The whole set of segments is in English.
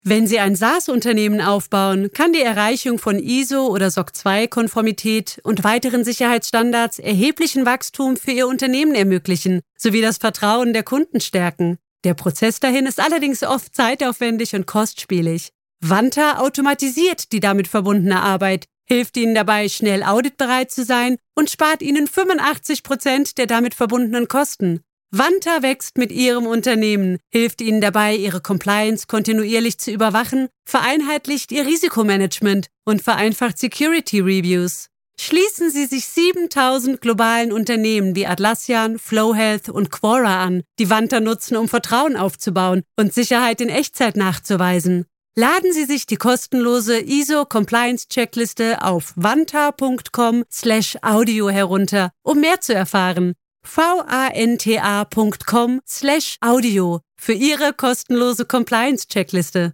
Wenn Sie ein SaaS-Unternehmen aufbauen, kann die Erreichung von ISO- oder SOC 2-Konformität und weiteren Sicherheitsstandards erheblichen Wachstum für Ihr Unternehmen ermöglichen, sowie das Vertrauen der Kunden stärken. Der Prozess dahin ist allerdings oft zeitaufwendig und kostspielig. Vanta automatisiert die damit verbundene Arbeit, hilft Ihnen dabei, schnell auditbereit zu sein und spart Ihnen 85% der damit verbundenen Kosten. Vanta wächst mit Ihrem Unternehmen, hilft Ihnen dabei, Ihre Compliance kontinuierlich zu überwachen, vereinheitlicht Ihr Risikomanagement und vereinfacht Security Reviews. Schließen Sie sich 7000 globalen Unternehmen wie Atlassian, Flowhealth und Quora an, die Vanta nutzen, um Vertrauen aufzubauen und Sicherheit in Echtzeit nachzuweisen. Laden Sie sich die kostenlose ISO-Compliance-Checkliste auf vanta.com/audio herunter, um mehr zu erfahren. vanta.com/audio für Ihre kostenlose Compliance-Checkliste.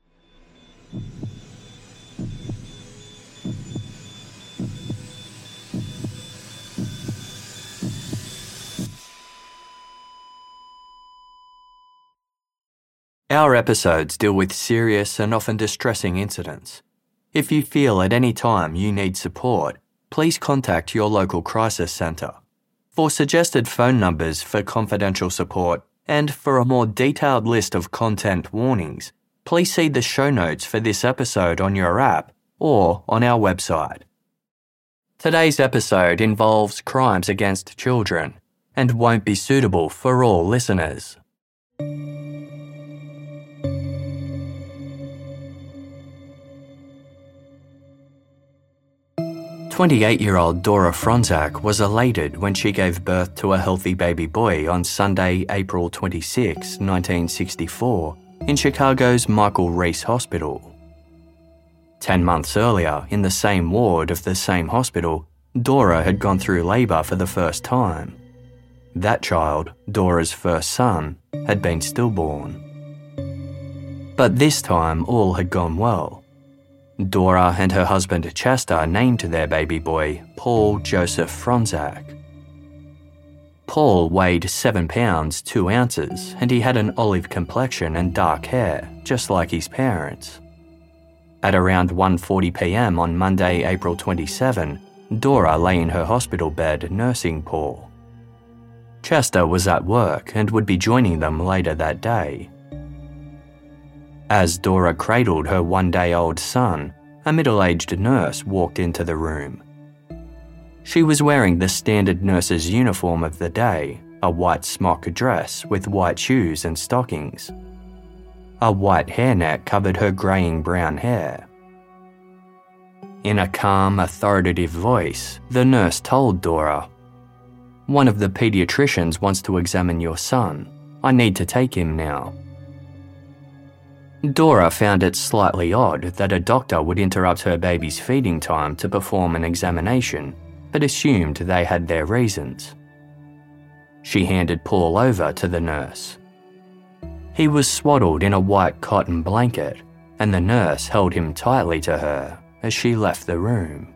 Our episodes deal with serious and often distressing incidents. If you feel at any time you need support, please contact your local crisis centre. For suggested phone numbers for confidential support and for a more detailed list of content warnings, please see the show notes for this episode on your app or on our website. Today's episode involves crimes against children and won't be suitable for all listeners. "28-year-old Dora Fronzak was elated when she gave birth to a healthy baby boy on Sunday, April 26, 1964, in Chicago's Michael Reese Hospital. 10 months earlier, in the same ward of the same hospital, Dora had gone through labour for the first time. That child, Dora's first son, had been stillborn. But this time all had gone well. Dora and her husband Chester named their baby boy Paul Joseph Fronzak. Paul weighed 7 pounds 2 ounces and he had an olive complexion and dark hair, just like his parents. At around 1:40 p.m. on Monday, April 27, Dora lay in her hospital bed nursing Paul. Chester was at work and would be joining them later that day. As Dora cradled her 1-day-old son, a middle-aged nurse walked into the room. She was wearing the standard nurse's uniform of the day, a white smock dress with white shoes and stockings. A white hairnet covered her greying brown hair. In a calm, authoritative voice, the nurse told Dora, "One of the paediatricians wants to examine your son. I need to take him now." Dora found it slightly odd that a doctor would interrupt her baby's feeding time to perform an examination, but assumed they had their reasons. She handed Paul over to the nurse. He was swaddled in a white cotton blanket, and the nurse held him tightly to her as she left the room.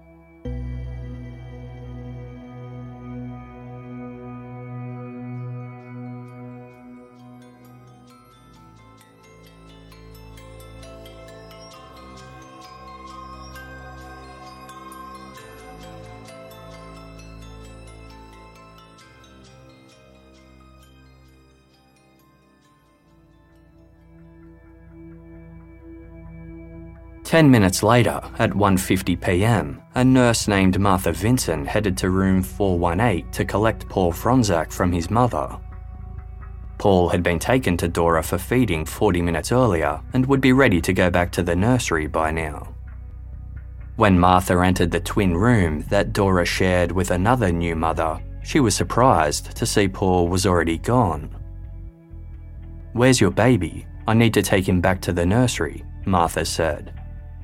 "10 minutes later, at 1:50 p.m, a nurse named Martha Vinson headed to room 418 to collect Paul Fronzak from his mother. Paul had been taken to Dora for feeding 40 minutes earlier and would be ready to go back to the nursery by now. When Martha entered the twin room that Dora shared with another new mother, she was surprised to see Paul was already gone. "Where's your baby? I need to take him back to the nursery," Martha said.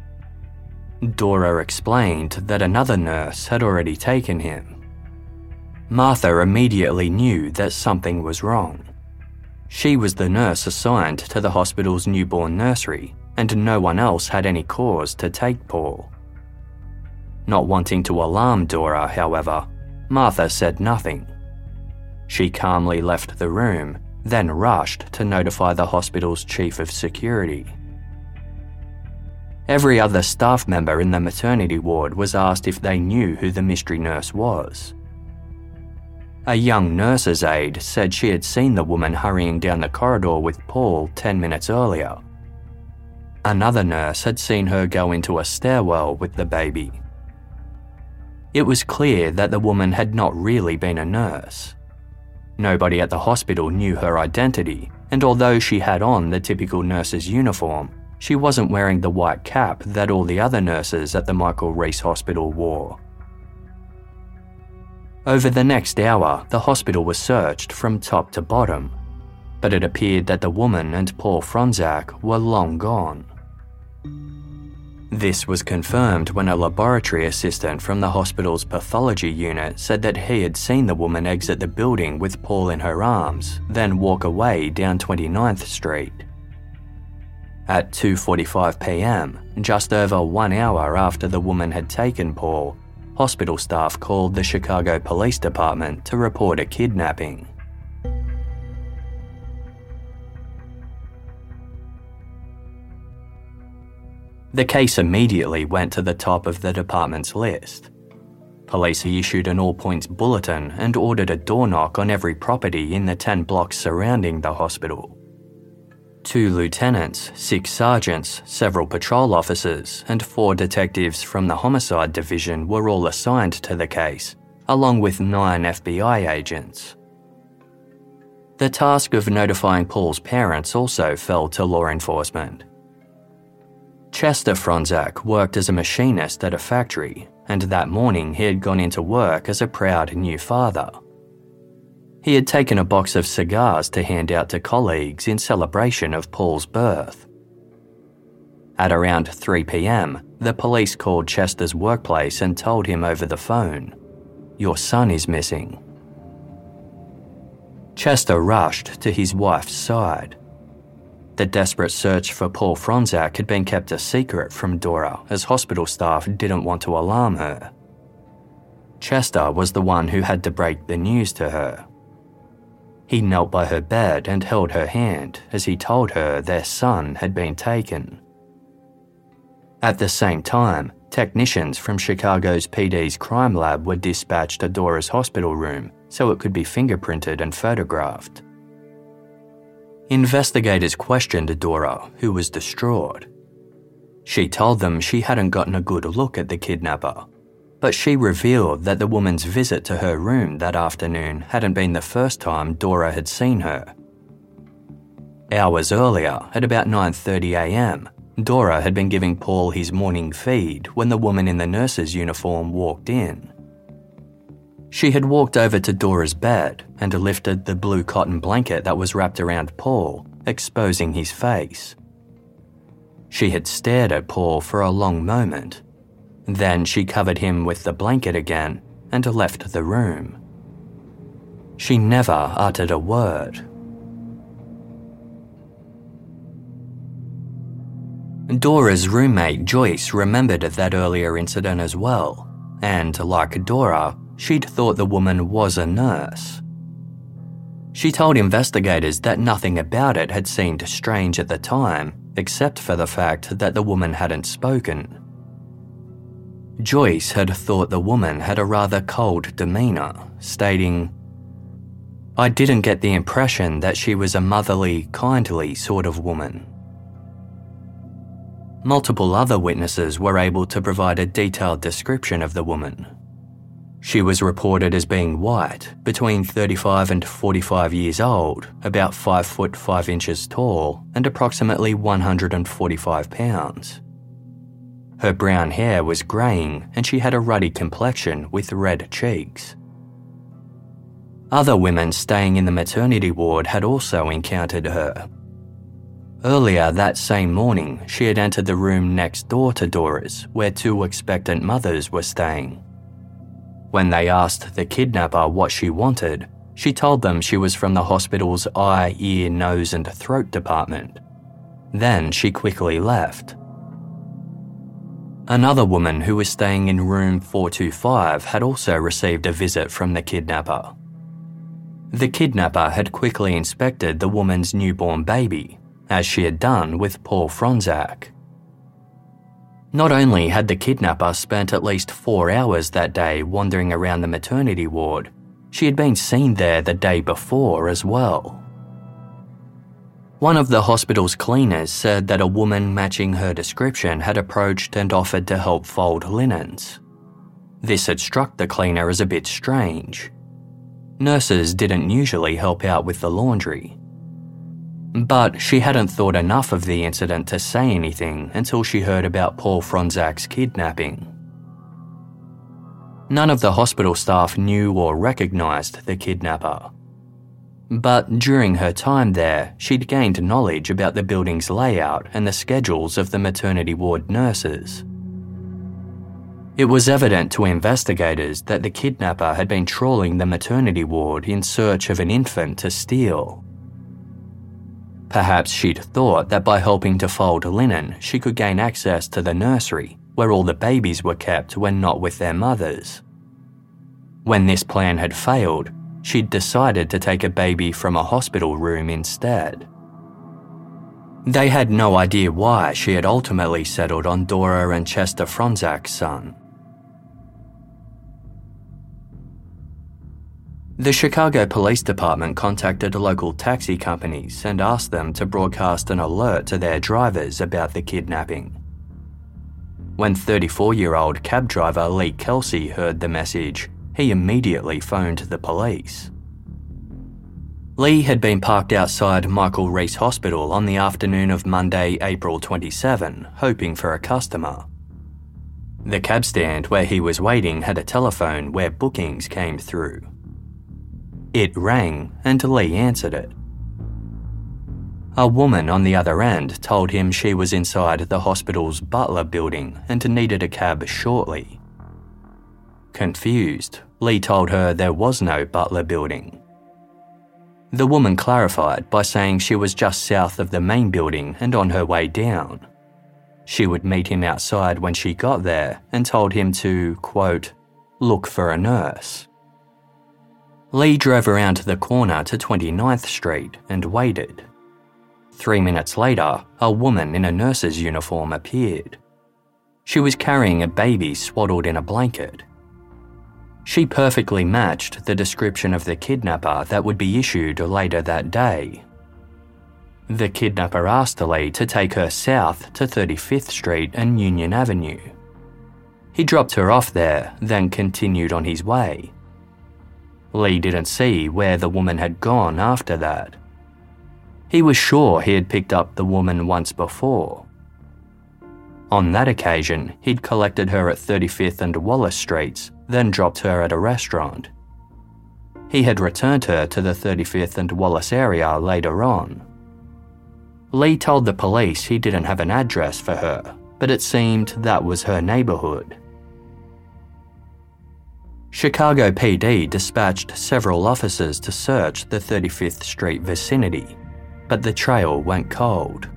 Dora explained that another nurse had already taken him. Martha immediately knew that something was wrong. She was the nurse assigned to the hospital's newborn nursery, and no one else had any cause to take Paul. Not wanting to alarm Dora, however, Martha said nothing. She calmly left the room, then rushed to notify the hospital's chief of security. Every other staff member in the maternity ward was asked if they knew who the mystery nurse was. A young nurse's aide said she had seen the woman hurrying down the corridor with Paul 10 minutes earlier. Another nurse had seen her go into a stairwell with the baby. It was clear that the woman had not really been a nurse. Nobody at the hospital knew her identity, and although she had on the typical nurse's uniform, she wasn't wearing the white cap that all the other nurses at the Michael Reese Hospital wore. Over the next hour, the hospital was searched from top to bottom, but it appeared that the woman and Paul Fronczak were long gone. This was confirmed when a laboratory assistant from the hospital's pathology unit said that he had seen the woman exit the building with Paul in her arms, then walk away down 29th Street. At 2:45 p.m, just over 1 hour after the woman had taken Paul, hospital staff called the Chicago Police Department to report a kidnapping. The case immediately went to the top of the department's list. Police issued an all-points bulletin and ordered a door knock on every property in the 10 blocks surrounding the hospital. 2 lieutenants, 6 sergeants, several patrol officers, and 4 detectives from the homicide division were all assigned to the case, along with 9 FBI agents. The task of notifying Paul's parents also fell to law enforcement. Chester Fronczak worked as a machinist at a factory, and that morning he had gone into work as a proud new father. He had taken a box of cigars to hand out to colleagues in celebration of Paul's birth. At around 3 p.m, the police called Chester's workplace and told him over the phone, "Your son is missing." Chester rushed to his wife's side. The desperate search for Paul Fronczak had been kept a secret from Dora as hospital staff didn't want to alarm her. Chester was the one who had to break the news to her. He knelt by her bed and held her hand as he told her their son had been taken. At the same time, technicians from Chicago's PD's crime lab were dispatched to Dora's hospital room so it could be fingerprinted and photographed. Investigators questioned Dora, who was distraught. She told them she hadn't gotten a good look at the kidnapper, but she revealed that the woman's visit to her room that afternoon hadn't been the first time Dora had seen her. Hours earlier, at about 9:30 a.m, Dora had been giving Paul his morning feed when the woman in the nurse's uniform walked in. She had walked over to Dora's bed and lifted the blue cotton blanket that was wrapped around Paul, exposing his face. She had stared at Paul for a long moment. Then she covered him with the blanket again and left the room. She never uttered a word. Dora's roommate Joyce remembered that earlier incident as well, and like Dora, she'd thought the woman was a nurse. She told investigators that nothing about it had seemed strange at the time, except for the fact that the woman hadn't spoken. Joyce had thought the woman had a rather cold demeanour, stating, "I didn't get the impression that she was a motherly, kindly sort of woman." Multiple other witnesses were able to provide a detailed description of the woman. She was reported as being white, between 35 and 45 years old, about 5 foot 5 inches tall, and approximately 145 pounds. Her brown hair was greying and she had a ruddy complexion with red cheeks. Other women staying in the maternity ward had also encountered her. Earlier that same morning, she had entered the room next door to Dora's, where 2 expectant mothers were staying. When they asked the kidnapper what she wanted, she told them she was from the hospital's eye, ear, nose and throat department. Then she quickly left. Another woman who was staying in room 425 had also received a visit from the kidnapper. The kidnapper had quickly inspected the woman's newborn baby, as she had done with Paul Fronczak. Not only had the kidnapper spent at least 4 hours that day wandering around the maternity ward, she had been seen there the day before as well. One of the hospital's cleaners said that a woman matching her description had approached and offered to help fold linens. This had struck the cleaner as a bit strange. Nurses didn't usually help out with the laundry. But she hadn't thought enough of the incident to say anything until she heard about Paul Fronczak's kidnapping. None of the hospital staff knew or recognised the kidnapper. But during her time there, she'd gained knowledge about the building's layout and the schedules of the maternity ward nurses. It was evident to investigators that the kidnapper had been trawling the maternity ward in search of an infant to steal. Perhaps she'd thought that by helping to fold linen, she could gain access to the nursery, where all the babies were kept when not with their mothers. When this plan had failed, she'd decided to take a baby from a hospital room instead. They had no idea why she had ultimately settled on Dora and Chester Fronczak's son. The Chicago Police Department contacted local taxi companies and asked them to broadcast an alert to their drivers about the kidnapping. When 34-year-old cab driver Lee Kelsey heard the message, he immediately phoned the police. Lee had been parked outside Michael Reese Hospital on the afternoon of Monday, April 27, hoping for a customer. The cab stand where he was waiting had a telephone where bookings came through. It rang and Lee answered it. A woman on the other end told him she was inside the hospital's Butler building and needed a cab shortly. Confused, Lee told her there was no Butler building. The woman clarified by saying she was just south of the main building and on her way down. She would meet him outside when she got there and told him to, quote, look for a nurse. Lee drove around the corner to 29th Street and waited. 3 minutes later, a woman in a nurse's uniform appeared. She was carrying a baby swaddled in a blanket. She perfectly matched the description of the kidnapper that would be issued later that day. The kidnapper asked Lee to take her south to 35th Street and Union Avenue. He dropped her off there, then continued on his way. Lee didn't see where the woman had gone after that. He was sure he had picked up the woman once before. On that occasion, he'd collected her at 35th and Wallace Streets, then dropped her at a restaurant. He had returned her to the 35th and Wallace area later on. Lee told the police he didn't have an address for her, but it seemed that was her neighborhood. Chicago PD dispatched several officers to search the 35th Street vicinity, but the trail went cold.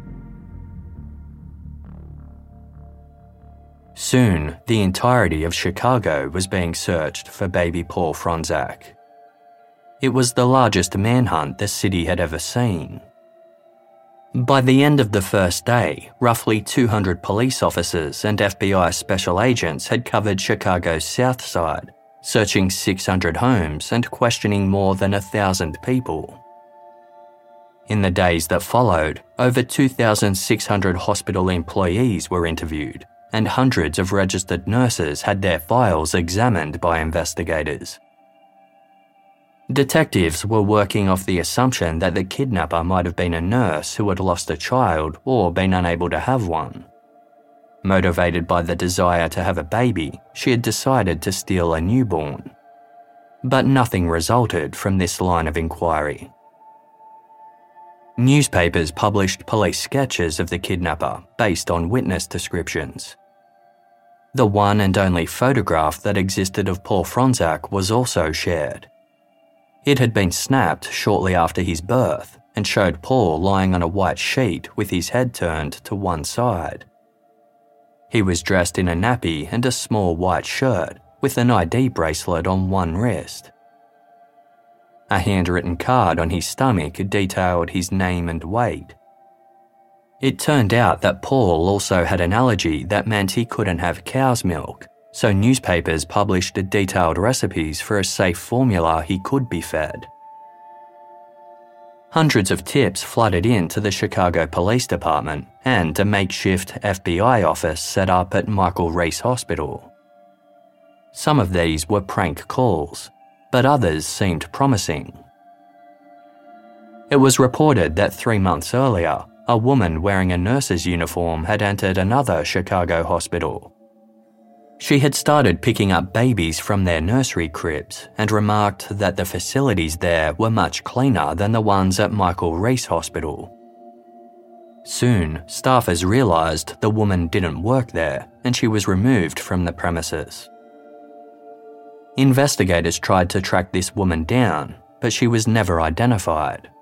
Soon, the entirety of Chicago was being searched for baby Paul Fronczak. It was the largest manhunt the city had ever seen. By the end of the first day, roughly 200 police officers and FBI special agents had covered Chicago's South Side, searching 600 homes and questioning more than 1,000 people. In the days that followed, over 2,600 hospital employees were interviewed, and hundreds of registered nurses had their files examined by investigators. Detectives were working off the assumption that the kidnapper might have been a nurse who had lost a child or been unable to have one. Motivated by the desire to have a baby, she had decided to steal a newborn. But nothing resulted from this line of inquiry. Newspapers published police sketches of the kidnapper based on witness descriptions. The one and only photograph that existed of Paul Fronczak was also shared. It had been snapped shortly after his birth and showed Paul lying on a white sheet with his head turned to one side. He was dressed in a nappy and a small white shirt with an ID bracelet on one wrist. A handwritten card on his stomach detailed his name and weight. It turned out that Paul also had an allergy that meant he couldn't have cow's milk, so newspapers published detailed recipes for a safe formula he could be fed. Hundreds of tips flooded into the Chicago Police Department and a makeshift FBI office set up at Michael Reese Hospital. Some of these were prank calls, but others seemed promising. It was reported that 3 months earlier, a woman wearing a nurse's uniform had entered another Chicago hospital. She had started picking up babies from their nursery cribs and remarked that the facilities there were much cleaner than the ones at Michael Reese Hospital. Soon, staffers realised the woman didn't work there and she was removed from the premises. Investigators tried to track this woman down, but she was never identified.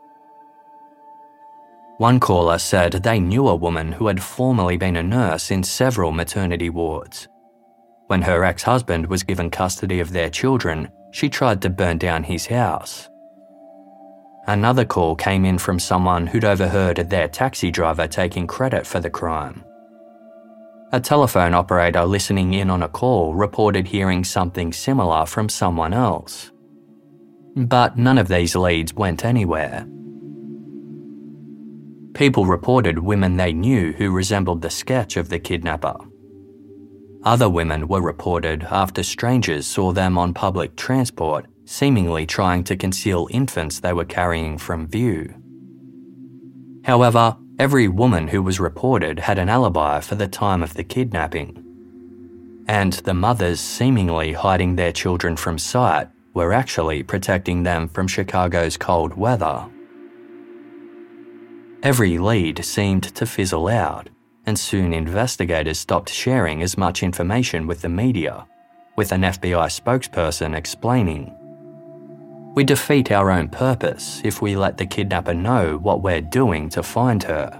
One caller said they knew a woman who had formerly been a nurse in several maternity wards. When her ex-husband was given custody of their children, she tried to burn down his house. Another call came in from someone who'd overheard their taxi driver taking credit for the crime. A telephone operator listening in on a call reported hearing something similar from someone else. But none of these leads went anywhere. People reported women they knew who resembled the sketch of the kidnapper. Other women were reported after strangers saw them on public transport, seemingly trying to conceal infants they were carrying from view. However, every woman who was reported had an alibi for the time of the kidnapping. And the mothers seemingly hiding their children from sight were actually protecting them from Chicago's cold weather. Every lead seemed to fizzle out, and soon investigators stopped sharing as much information with the media, with an FBI spokesperson explaining, "We defeat our own purpose if we let the kidnapper know what we're doing to find her."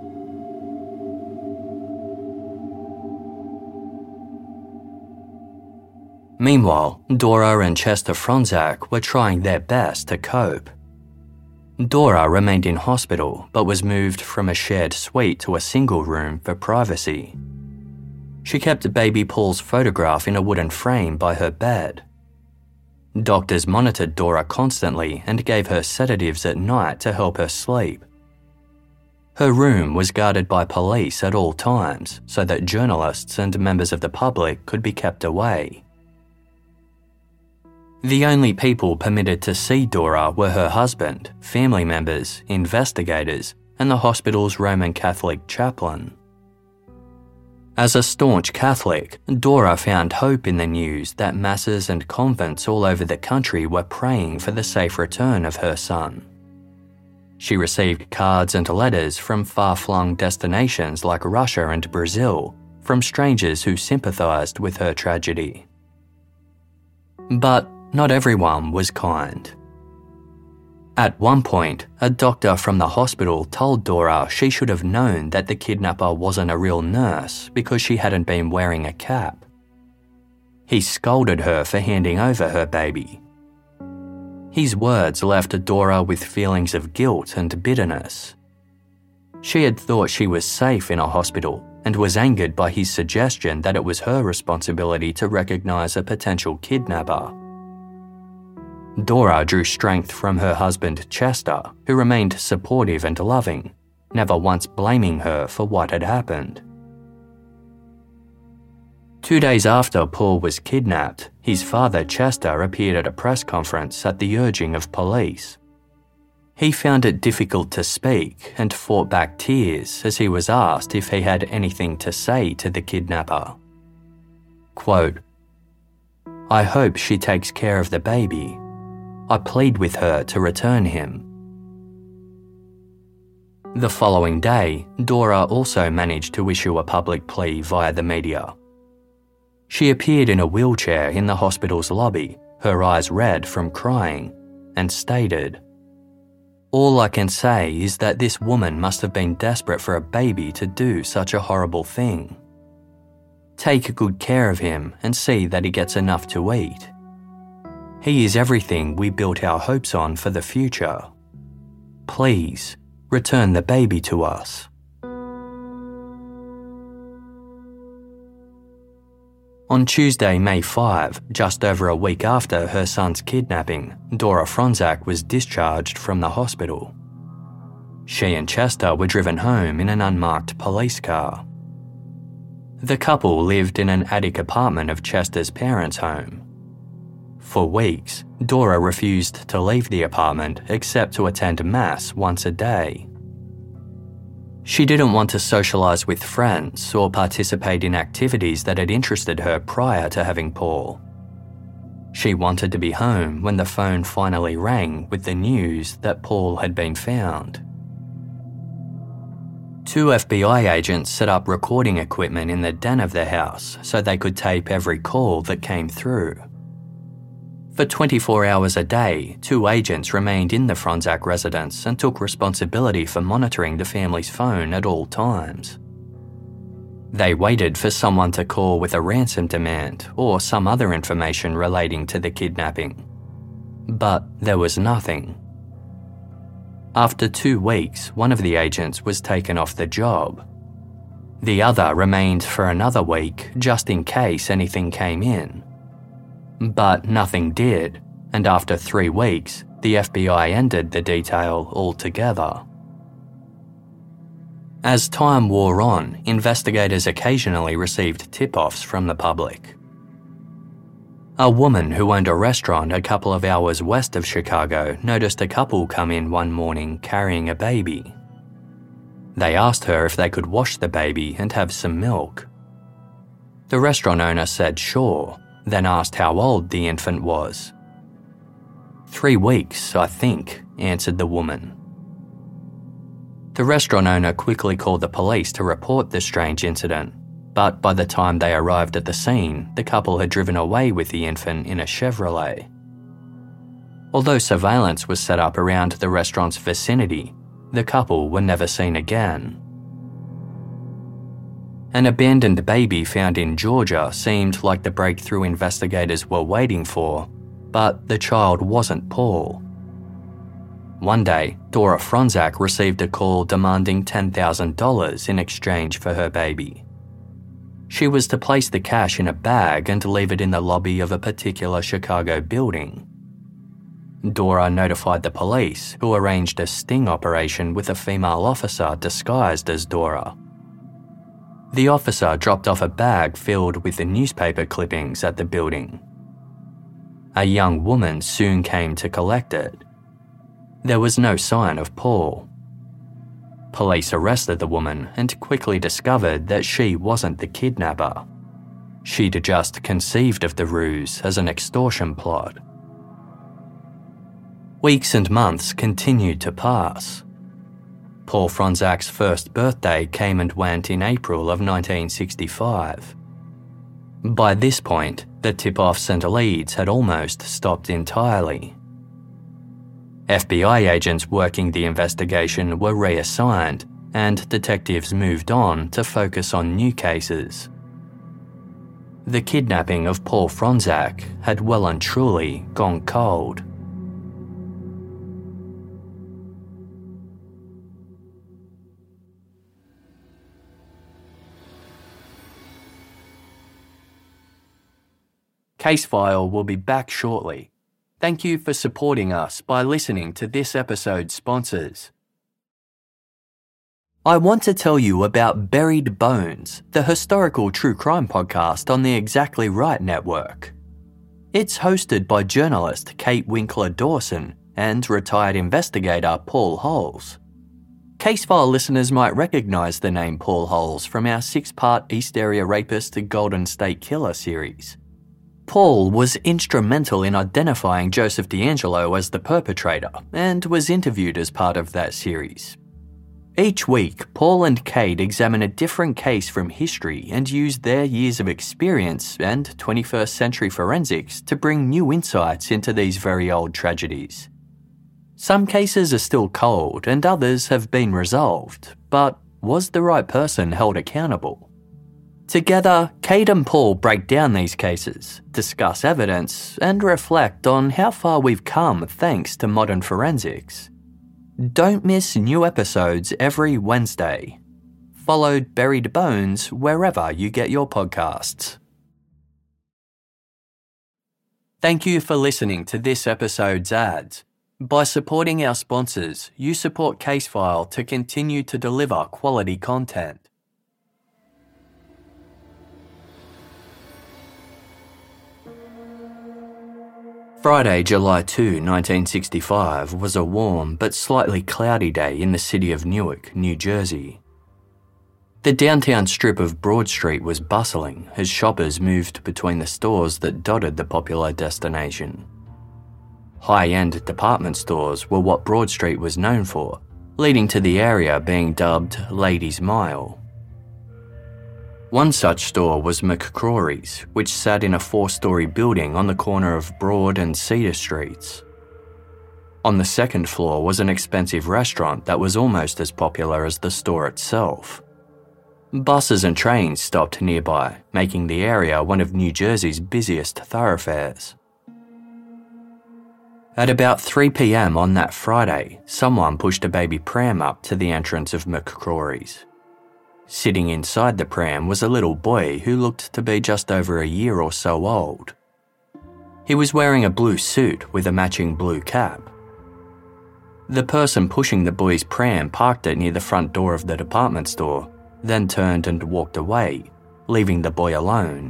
Meanwhile, Dora and Chester Fronczak were trying their best to cope. Dora remained in hospital but was moved from a shared suite to a single room for privacy. She kept baby Paul's photograph in a wooden frame by her bed. Doctors monitored Dora constantly and gave her sedatives at night to help her sleep. Her room was guarded by police at all times so that journalists and members of the public could be kept away. The only people permitted to see Dora were her husband, family members, investigators, and the hospital's Roman Catholic chaplain. As a staunch Catholic, Dora found hope in the news that masses and convents all over the country were praying for the safe return of her son. She received cards and letters from far-flung destinations like Russia and Brazil, from strangers who sympathised with her tragedy. But not everyone was kind. At one point, a doctor from the hospital told Dora she should have known that the kidnapper wasn't a real nurse because she hadn't been wearing a cap. He scolded her for handing over her baby. His words left Dora with feelings of guilt and bitterness. She had thought she was safe in a hospital and was angered by his suggestion that it was her responsibility to recognise a potential kidnapper. Dora drew strength from her husband Chester, who remained supportive and loving, never once blaming her for what had happened. 2 days after Paul was kidnapped, his father Chester appeared at a press conference at the urging of police. He found it difficult to speak and fought back tears as he was asked if he had anything to say to the kidnapper. Quote, "I hope she takes care of the baby. I plead with her to return him." The following day, Dora also managed to issue a public plea via the media. She appeared in a wheelchair in the hospital's lobby, her eyes red from crying, and stated, "All I can say is that this woman must have been desperate for a baby to do such a horrible thing. Take good care of him and see that he gets enough to eat. He is everything we built our hopes on for the future. Please, return the baby to us." On Tuesday, May 5, just over a week after her son's kidnapping, Dora Franzak was discharged from the hospital. She and Chester were driven home in an unmarked police car. The couple lived in an attic apartment of Chester's parents' home. For weeks, Dora refused to leave the apartment except to attend Mass once a day. She didn't want to socialise with friends or participate in activities that had interested her prior to having Paul. She wanted to be home when the phone finally rang with the news that Paul had been found. 2 FBI agents set up recording equipment in the den of the house so they could tape every call that came through. For 24 hours a day, 2 agents remained in the Franzak residence and took responsibility for monitoring the family's phone at all times. They waited for someone to call with a ransom demand or some other information relating to the kidnapping. But there was nothing. After 2 weeks, one of the agents was taken off the job. The other remained for another week just in case anything came in. But nothing did, and after 3 weeks, the FBI ended the detail altogether. As time wore on, investigators occasionally received tip-offs from the public. A woman who owned a restaurant a couple of hours west of Chicago noticed a couple come in one morning carrying a baby. They asked her if they could wash the baby and have some milk. The restaurant owner said sure, then asked how old the infant was. 3 weeks, I think, answered the woman. The restaurant owner quickly called the police to report the strange incident, but by the time they arrived at the scene, the couple had driven away with the infant in a Chevrolet. Although surveillance was set up around the restaurant's vicinity, the couple were never seen again. An abandoned baby found in Georgia seemed like the breakthrough investigators were waiting for, but the child wasn't Paul. One day, Dora Franzak received a call demanding $10,000 in exchange for her baby. She was to place the cash in a bag and leave it in the lobby of a particular Chicago building. Dora notified the police, who arranged a sting operation with a female officer disguised as Dora. The officer dropped off a bag filled with the newspaper clippings at the building. A young woman soon came to collect it. There was no sign of Paul. Police arrested the woman and quickly discovered that she wasn't the kidnapper. She'd just conceived of the ruse as an extortion plot. Weeks and months continued to pass. Paul Franzak's first birthday came and went in April of 1965. By this point, the tip-offs and leads had almost stopped entirely. FBI agents working the investigation were reassigned, and detectives moved on to focus on new cases. The kidnapping of Paul Franzak had well and truly gone cold. Casefile will be back shortly. Thank you for supporting us by listening to this episode's sponsors. I want to tell you about Buried Bones, the historical true crime podcast on the Exactly Right network. It's hosted by journalist Kate Winkler Dawson and retired investigator Paul Holes. Casefile listeners might recognise the name Paul Holes from our 6-part East Area Rapist Golden State Killer series. Paul was instrumental in identifying Joseph DeAngelo as the perpetrator and was interviewed as part of that series. Each week, Paul and Kate examine a different case from history and use their years of experience and 21st century forensics to bring new insights into these very old tragedies. Some cases are still cold and others have been resolved, but was the right person held accountable? Together, Kate and Paul break down these cases, discuss evidence, and reflect on how far we've come thanks to modern forensics. Don't miss new episodes every Wednesday. Follow Buried Bones wherever you get your podcasts. Thank you for listening to this episode's ads. By supporting our sponsors, you support Casefile to continue to deliver quality content. Friday, July 2, 1965 was a warm but slightly cloudy day in the city of Newark, New Jersey. The downtown strip of Broad Street was bustling as shoppers moved between the stores that dotted the popular destination. High-end department stores were what Broad Street was known for, leading to the area being dubbed Ladies' Mile. One such store was McCrory's, which sat in a 4-story building on the corner of Broad and Cedar Streets. On the second floor was an expensive restaurant that was almost as popular as the store itself. Buses and trains stopped nearby, making the area one of New Jersey's busiest thoroughfares. At about 3 p.m. on that Friday, someone pushed a baby pram up to the entrance of McCrory's. Sitting inside the pram was a little boy who looked to be just over a year or so old. He was wearing a blue suit with a matching blue cap. The person pushing the boy's pram parked it near the front door of the department store, then turned and walked away, leaving the boy alone.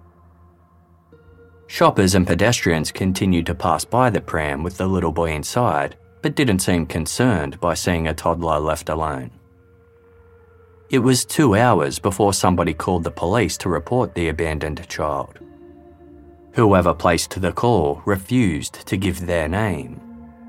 Shoppers and pedestrians continued to pass by the pram with the little boy inside, but didn't seem concerned by seeing a toddler left alone. It was 2 hours before somebody called the police to report the abandoned child. Whoever placed the call refused to give their name.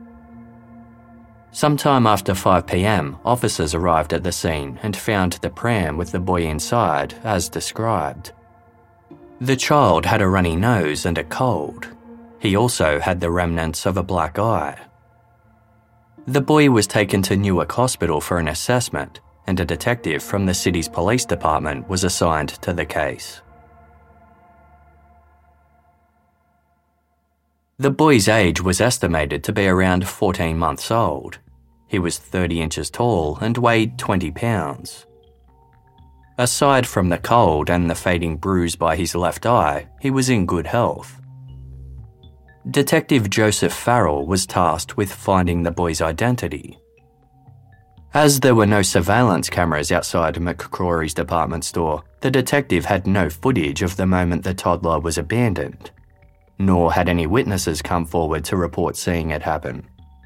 Sometime after 5 p.m, officers arrived at the scene and found the pram with the boy inside as described. The child had a runny nose and a cold. He also had the remnants of a black eye. The boy was taken to Newark Hospital for an assessment, and a detective from the city's police department was assigned to the case. The boy's age was estimated to be around 14 months old. He was 30 inches tall and weighed 20 pounds. Aside from the cold and the fading bruise by his left eye, he was in good health. Detective Joseph Farrell was tasked with finding the boy's identity. As there were no surveillance cameras outside McCrory's department store, the detective had no footage of the moment the toddler was abandoned, nor had any witnesses come forward to report seeing it happen.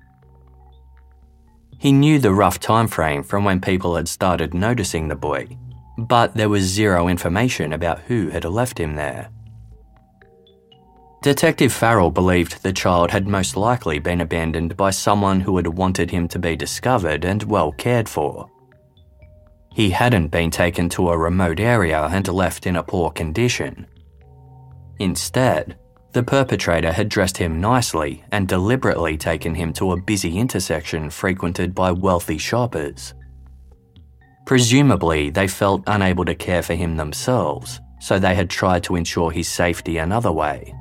He knew the rough time frame from when people had started noticing the boy, but there was zero information about who had left him there. Detective Farrell believed the child had most likely been abandoned by someone who had wanted him to be discovered and well cared for. He hadn't been taken to a remote area and left in a poor condition. Instead, the perpetrator had dressed him nicely and deliberately taken him to a busy intersection frequented by wealthy shoppers. Presumably, they felt unable to care for him themselves, so they had tried to ensure his safety another way.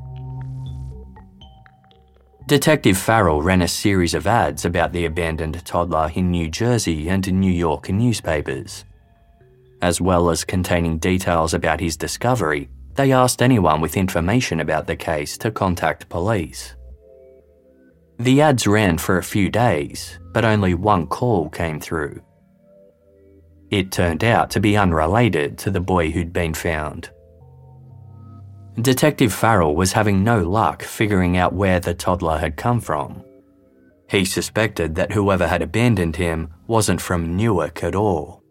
Detective Farrell ran a series of ads about the abandoned toddler in New Jersey and New York newspapers. As well as containing details about his discovery, they asked anyone with information about the case to contact police. The ads ran for a few days, but only one call came through. It turned out to be unrelated to the boy who'd been found. Detective Farrell was having no luck figuring out where the toddler had come from. He suspected that whoever had abandoned him wasn't from Newark at all.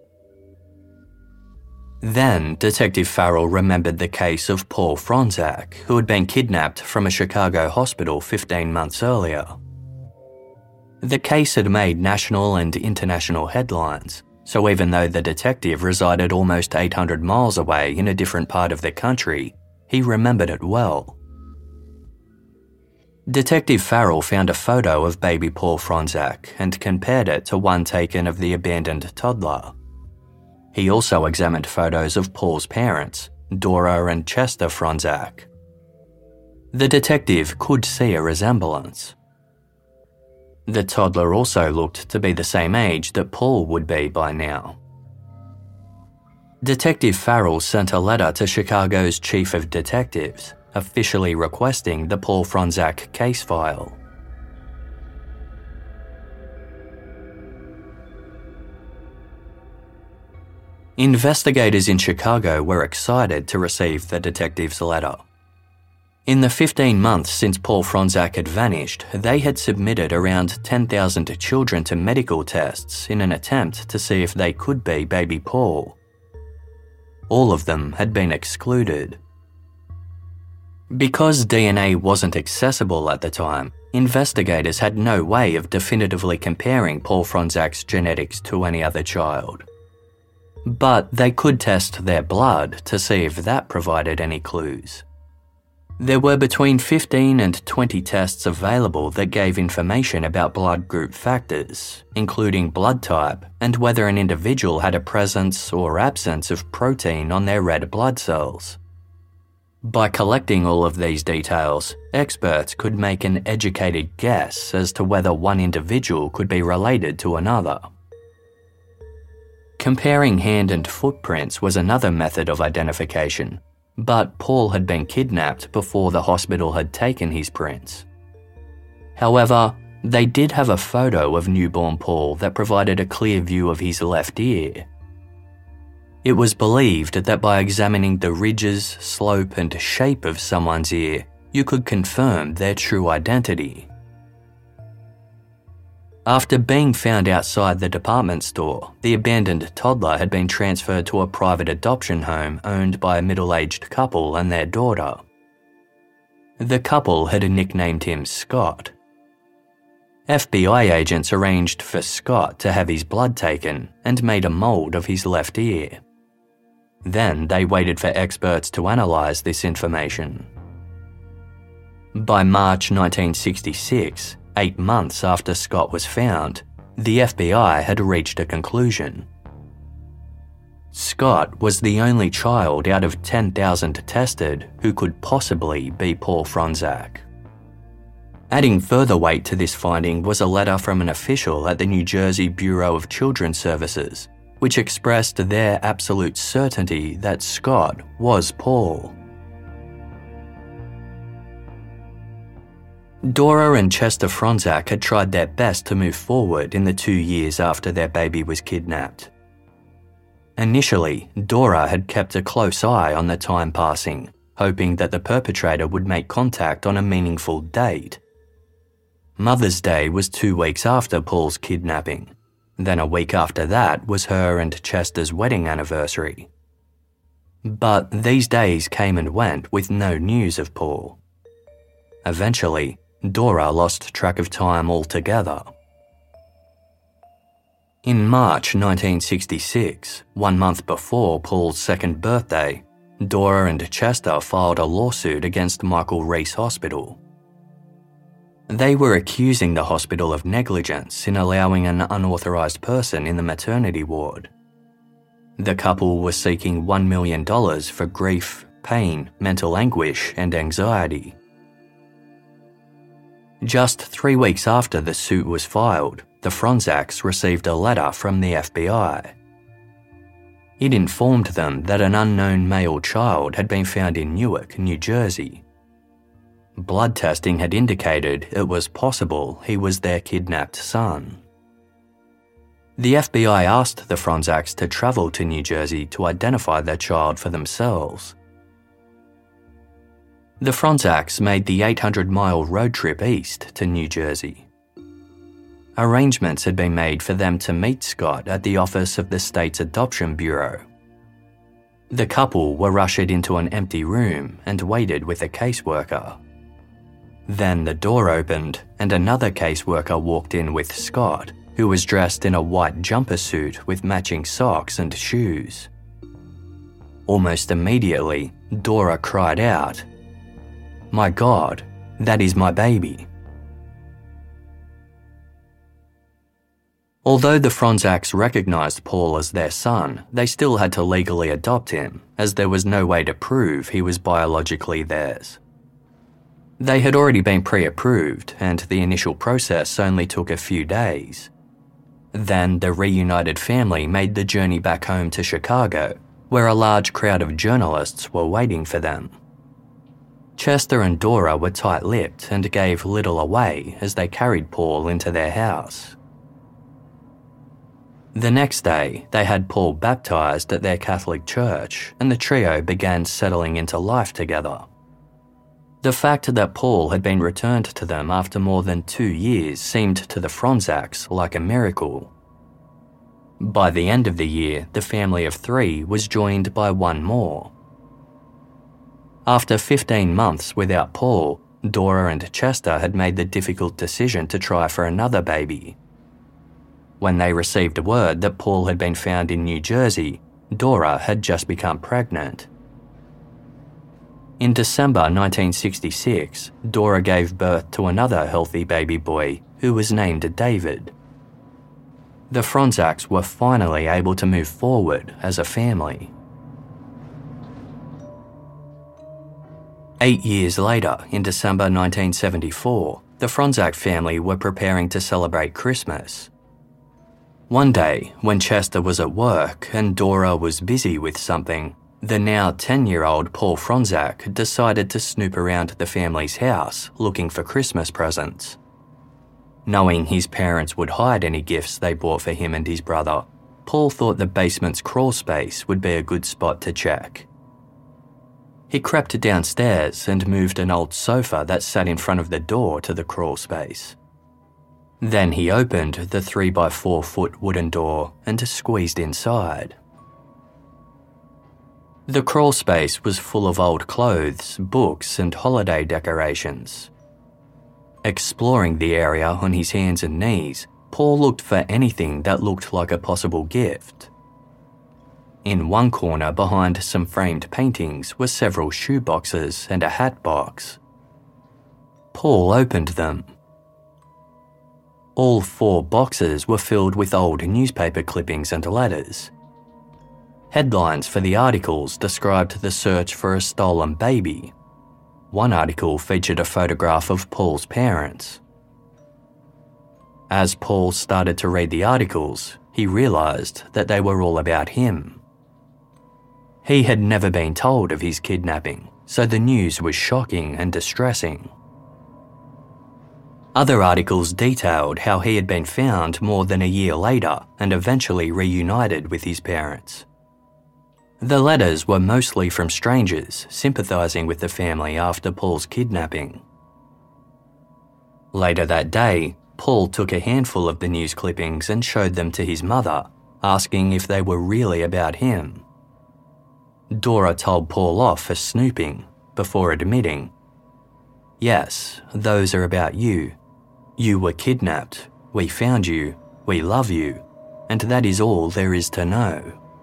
Then, Detective Farrell remembered the case of Paul Fronczak, who had been kidnapped from a Chicago hospital 15 months earlier. The case had made national and international headlines, so even though the detective resided almost 800 miles away in a different part of the country, he remembered it well. Detective Farrell found a photo of baby Paul Fronczak and compared it to one taken of the abandoned toddler. He also examined photos of Paul's parents, Dora and Chester Fronczak. The detective could see a resemblance. The toddler also looked to be the same age that Paul would be by now. Detective Farrell sent a letter to Chicago's chief of detectives, officially requesting the Paul Fronczak case file. Investigators in Chicago were excited to receive the detective's letter. In the 15 months since Paul Fronczak had vanished, they had submitted around 10,000 children to medical tests in an attempt to see if they could be baby Paul. All of them had been excluded. Because DNA wasn't accessible at the time, investigators had no way of definitively comparing Paul Fronczak's genetics to any other child. But they could test their blood to see if that provided any clues. There were between 15 and 20 tests available that gave information about blood group factors, including blood type and whether an individual had a presence or absence of protein on their red blood cells. By collecting all of these details, experts could make an educated guess as to whether one individual could be related to another. Comparing hand and footprints was another method of identification, but Paul had been kidnapped before the hospital had taken his prints. However, they did have a photo of newborn Paul that provided a clear view of his left ear. It was believed that by examining the ridges, slope, and shape of someone's ear, you could confirm their true identity. After being found outside the department store, the abandoned toddler had been transferred to a private adoption home owned by a middle-aged couple and their daughter. The couple had nicknamed him Scott. FBI agents arranged for Scott to have his blood taken and made a mold of his left ear. Then they waited for experts to analyse this information. By March 1966, 8 months after Scott was found, the FBI had reached a conclusion. Scott was the only child out of 10,000 tested who could possibly be Paul Fronczak. Adding further weight to this finding was a letter from an official at the New Jersey Bureau of Children's Services, which expressed their absolute certainty that Scott was Paul. Dora and Chester Fronczak had tried their best to move forward in the 2 years after their baby was kidnapped. Initially, Dora had kept a close eye on the time passing, hoping that the perpetrator would make contact on a meaningful date. Mother's Day was 2 weeks after Paul's kidnapping. Then a week after that was her and Chester's wedding anniversary. But these days came and went with no news of Paul. Eventually, Dora lost track of time altogether. In March 1966, 1 month before Paul's second birthday, Dora and Chester filed a lawsuit against Michael Reese Hospital. They were accusing the hospital of negligence in allowing an unauthorised person in the maternity ward. The couple was seeking $1 million for grief, pain, mental anguish, and anxiety. Just 3 weeks after the suit was filed, the Fronczaks received a letter from the FBI. It informed them that an unknown male child had been found in Newark, New Jersey. Blood testing had indicated it was possible he was their kidnapped son. The FBI asked the Fronczaks to travel to New Jersey to identify their child for themselves. The Fronczaks made the 800-mile road trip east to New Jersey. Arrangements had been made for them to meet Scott at the office of the state's adoption bureau. The couple were ushered into an empty room and waited with a caseworker. Then the door opened and another caseworker walked in with Scott, who was dressed in a white jumper suit with matching socks and shoes. Almost immediately, Dora cried out, "My God, that is my baby." Although the Fronczaks recognised Paul as their son, they still had to legally adopt him, as there was no way to prove he was biologically theirs. They had already been pre-approved, and the initial process only took a few days. Then the reunited family made the journey back home to Chicago, where a large crowd of journalists were waiting for them. Chester and Dora were tight-lipped and gave little away as they carried Paul into their house. The next day, they had Paul baptised at their Catholic church, and the trio began settling into life together. The fact that Paul had been returned to them after more than 2 years seemed to the Fronczaks like a miracle. By the end of the year, the family of 3 was joined by one more. After 15 months without Paul, Dora and Chester had made the difficult decision to try for another baby. When they received word that Paul had been found in New Jersey, Dora had just become pregnant. In December 1966, Dora gave birth to another healthy baby boy who was named David. The Fronczaks were finally able to move forward as a family. 8 years later, in December 1974, the Fronczak family were preparing to celebrate Christmas. One day, when Chester was at work and Dora was busy with something, the now 10-year-old Paul Fronczak decided to snoop around the family's house looking for Christmas presents. Knowing his parents would hide any gifts they bought for him and his brother, Paul thought the basement's crawl space would be a good spot to check. He crept downstairs and moved an old sofa that sat in front of the door to the crawl space. Then he opened the 3x4-foot wooden door and squeezed inside. The crawl space was full of old clothes, books, and holiday decorations. Exploring the area on his hands and knees, Paul looked for anything that looked like a possible gift. In one corner behind some framed paintings were several shoe boxes and a hat box. Paul opened them. All 4 boxes were filled with old newspaper clippings and letters. Headlines for the articles described the search for a stolen baby. One article featured a photograph of Paul's parents. As Paul started to read the articles, he realised that they were all about him. He had never been told of his kidnapping, so the news was shocking and distressing. Other articles detailed how he had been found more than a year later and eventually reunited with his parents. The letters were mostly from strangers sympathising with the family after Paul's kidnapping. Later that day, Paul took a handful of the news clippings and showed them to his mother, asking if they were really about him. Dora told Paul off for snooping, before admitting, "Yes, those are about you. You were kidnapped, we found you, we love you, and that is all there is to know."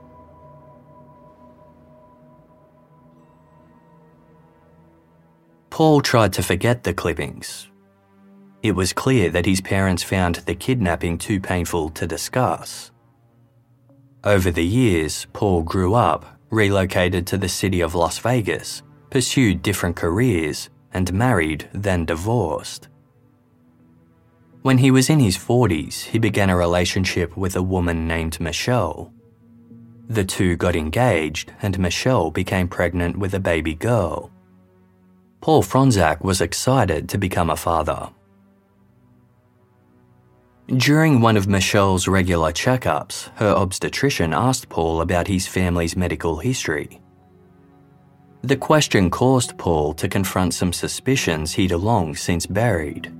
Paul tried to forget the clippings. It was clear that his parents found the kidnapping too painful to discuss. Over the years, Paul grew up, relocated to the city of Las Vegas, pursued different careers, and married, then divorced. When he was in his 40s, he began a relationship with a woman named Michelle. The two got engaged, and Michelle became pregnant with a baby girl. Paul Fronczak was excited to become a father. During one of Michelle's regular checkups, her obstetrician asked Paul about his family's medical history. The question caused Paul to confront some suspicions he'd long since buried.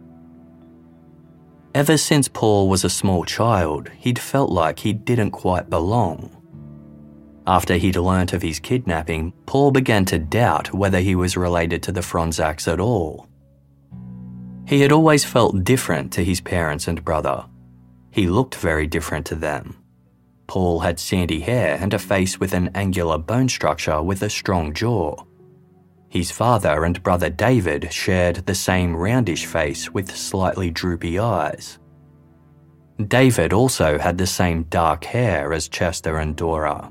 Ever since Paul was a small child, he'd felt like he didn't quite belong. After he'd learnt of his kidnapping, Paul began to doubt whether he was related to the Fronczaks at all. He had always felt different to his parents and brother. He looked very different to them. Paul had sandy hair and a face with an angular bone structure with a strong jaw. His father and brother David shared the same roundish face with slightly droopy eyes. David also had the same dark hair as Chester and Dora.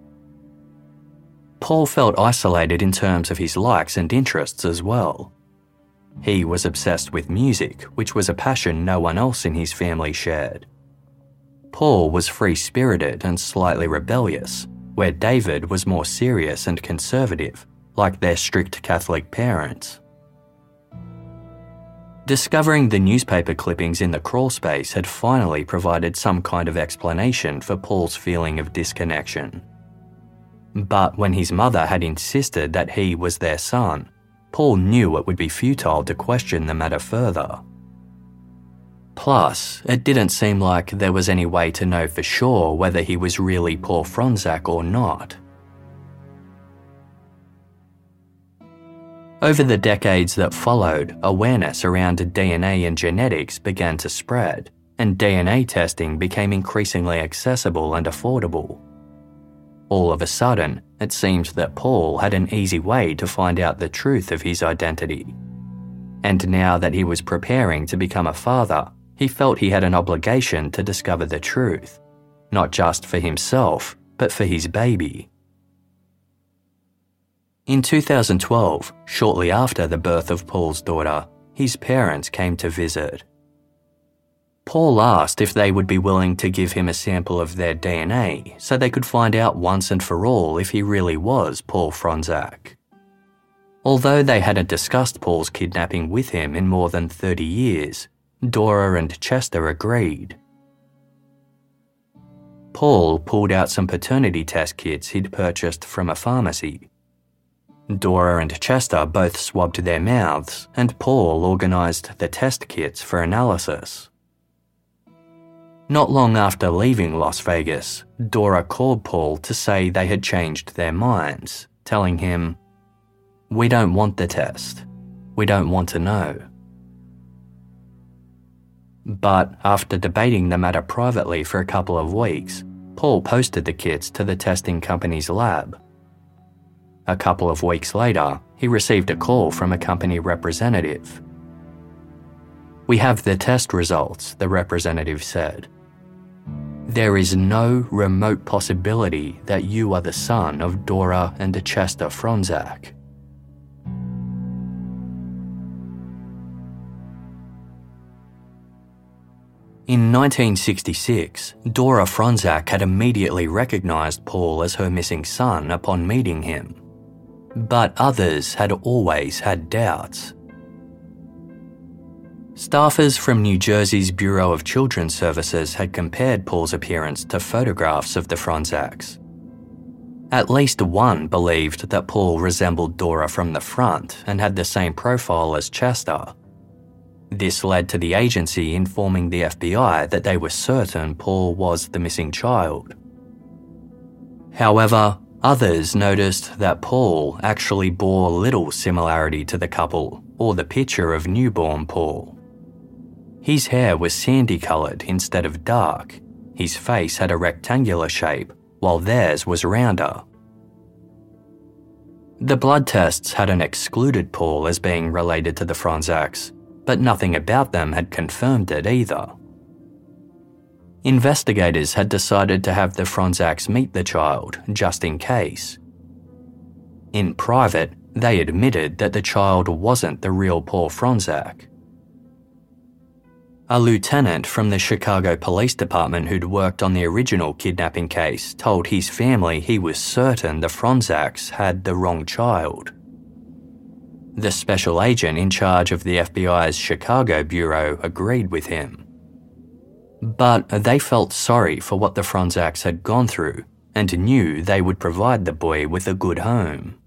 Paul felt isolated in terms of his likes and interests as well. He was obsessed with music, which was a passion no one else in his family shared. Paul was free-spirited and slightly rebellious, where David was more serious and conservative, like their strict Catholic parents. Discovering the newspaper clippings in the crawl space had finally provided some kind of explanation for Paul's feeling of disconnection. But when his mother had insisted that he was their son, Paul knew it would be futile to question the matter further. Plus, it didn't seem like there was any way to know for sure whether he was really Paul Fronczak or not. Over the decades that followed, awareness around DNA and genetics began to spread, and DNA testing became increasingly accessible and affordable. All of a sudden, it seemed that Paul had an easy way to find out the truth of his identity. And now that he was preparing to become a father, he felt he had an obligation to discover the truth, not just for himself, but for his baby. In 2012, shortly after the birth of Paul's daughter, his parents came to visit. Paul asked if they would be willing to give him a sample of their DNA so they could find out once and for all if he really was Paul Fronczak. Although they hadn't discussed Paul's kidnapping with him in more than 30 years, Dora and Chester agreed. Paul pulled out some paternity test kits he'd purchased from a pharmacy. Dora and Chester both swabbed their mouths, and Paul organised the test kits for analysis. Not long after leaving Las Vegas, Dora called Paul to say they had changed their minds, telling him, "We don't want the test. We don't want to know." But after debating the matter privately for a couple of weeks, Paul posted the kits to the testing company's lab. A couple of weeks later, he received a call from a company representative. "We have the test results," the representative said. "There is no remote possibility that you are the son of Dora and Chester Fronczak." In 1966, Dora Fronczak had immediately recognised Paul as her missing son upon meeting him. But others had always had doubts. Staffers from New Jersey's Bureau of Children's Services had compared Paul's appearance to photographs of the Fronczaks. At least one believed that Paul resembled Dora from the front and had the same profile as Chester. This led to the agency informing the FBI that they were certain Paul was the missing child. However, others noticed that Paul actually bore little similarity to the couple or the picture of newborn Paul. His hair was sandy-coloured instead of dark. His face had a rectangular shape, while theirs was rounder. The blood tests hadn't excluded Paul as being related to the Fronczaks, but nothing about them had confirmed it either. Investigators had decided to have the Fronczaks meet the child, just in case. In private, they admitted that the child wasn't the real Paul Fronczak. A lieutenant from the Chicago Police Department who'd worked on the original kidnapping case told his family he was certain the Fronczaks had the wrong child. The special agent in charge of the FBI's Chicago bureau agreed with him. But they felt sorry for what the Fronczaks had gone through and knew they would provide the boy with a good home.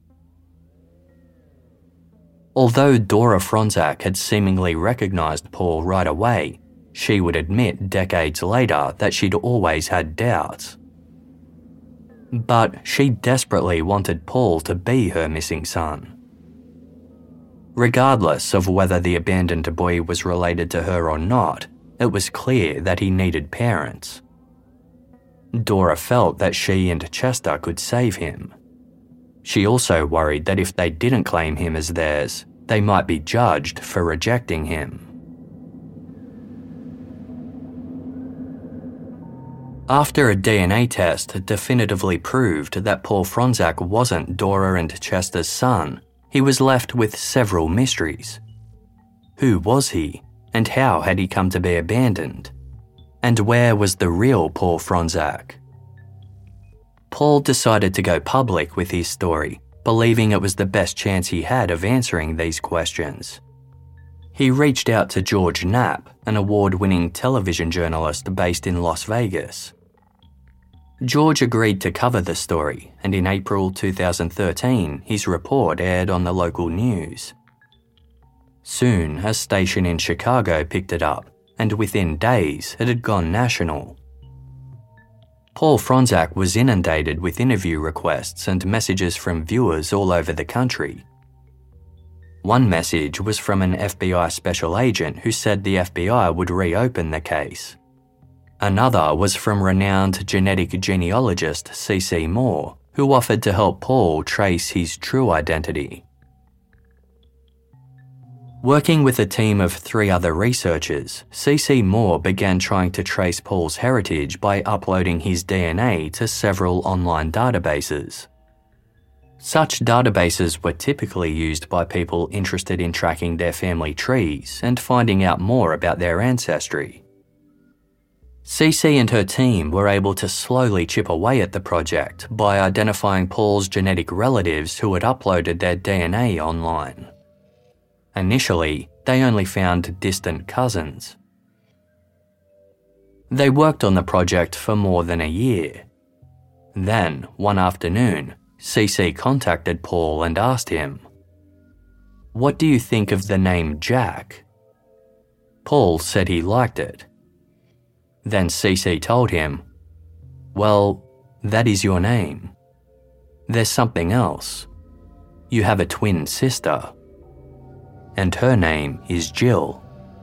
Although Dora Fronczak had seemingly recognised Paul right away, she would admit decades later that she'd always had doubts. But she desperately wanted Paul to be her missing son. Regardless of whether the abandoned boy was related to her or not, it was clear that he needed parents. Dora felt that she and Chester could save him. She also worried that if they didn't claim him as theirs, they might be judged for rejecting him. After a DNA test definitively proved that Paul Fronczak wasn't Dora and Chester's son, he was left with several mysteries. Who was he, and how had he come to be abandoned? And where was the real Paul Fronczak? Paul decided to go public with his story, believing it was the best chance he had of answering these questions. He reached out to George Knapp, an award-winning television journalist based in Las Vegas. George agreed to cover the story, and in April 2013, his report aired on the local news. Soon, a station in Chicago picked it up, and within days, it had gone national. Paul Fronczak was inundated with interview requests and messages from viewers all over the country. One message was from an FBI special agent who said the FBI would reopen the case. Another was from renowned genetic genealogist C.C. Moore, who offered to help Paul trace his true identity. Working with a team of 3 other researchers, C.C. Moore began trying to trace Paul's heritage by uploading his DNA to several online databases. Such databases were typically used by people interested in tracking their family trees and finding out more about their ancestry. CC and her team were able to slowly chip away at the project by identifying Paul's genetic relatives who had uploaded their DNA online. Initially, they only found distant cousins. They worked on the project for more than a year. Then, one afternoon, CC contacted Paul and asked him, "What do you think of the name Jack?" Paul said he liked it. Then CC told him, "Well, that is your name. There's something else. You have a twin sister. And her name is Jill."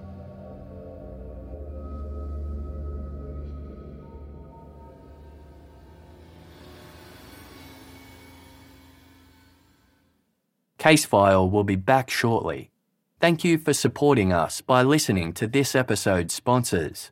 Casefile will be back shortly. Thank you for supporting us by listening to this episode's sponsors.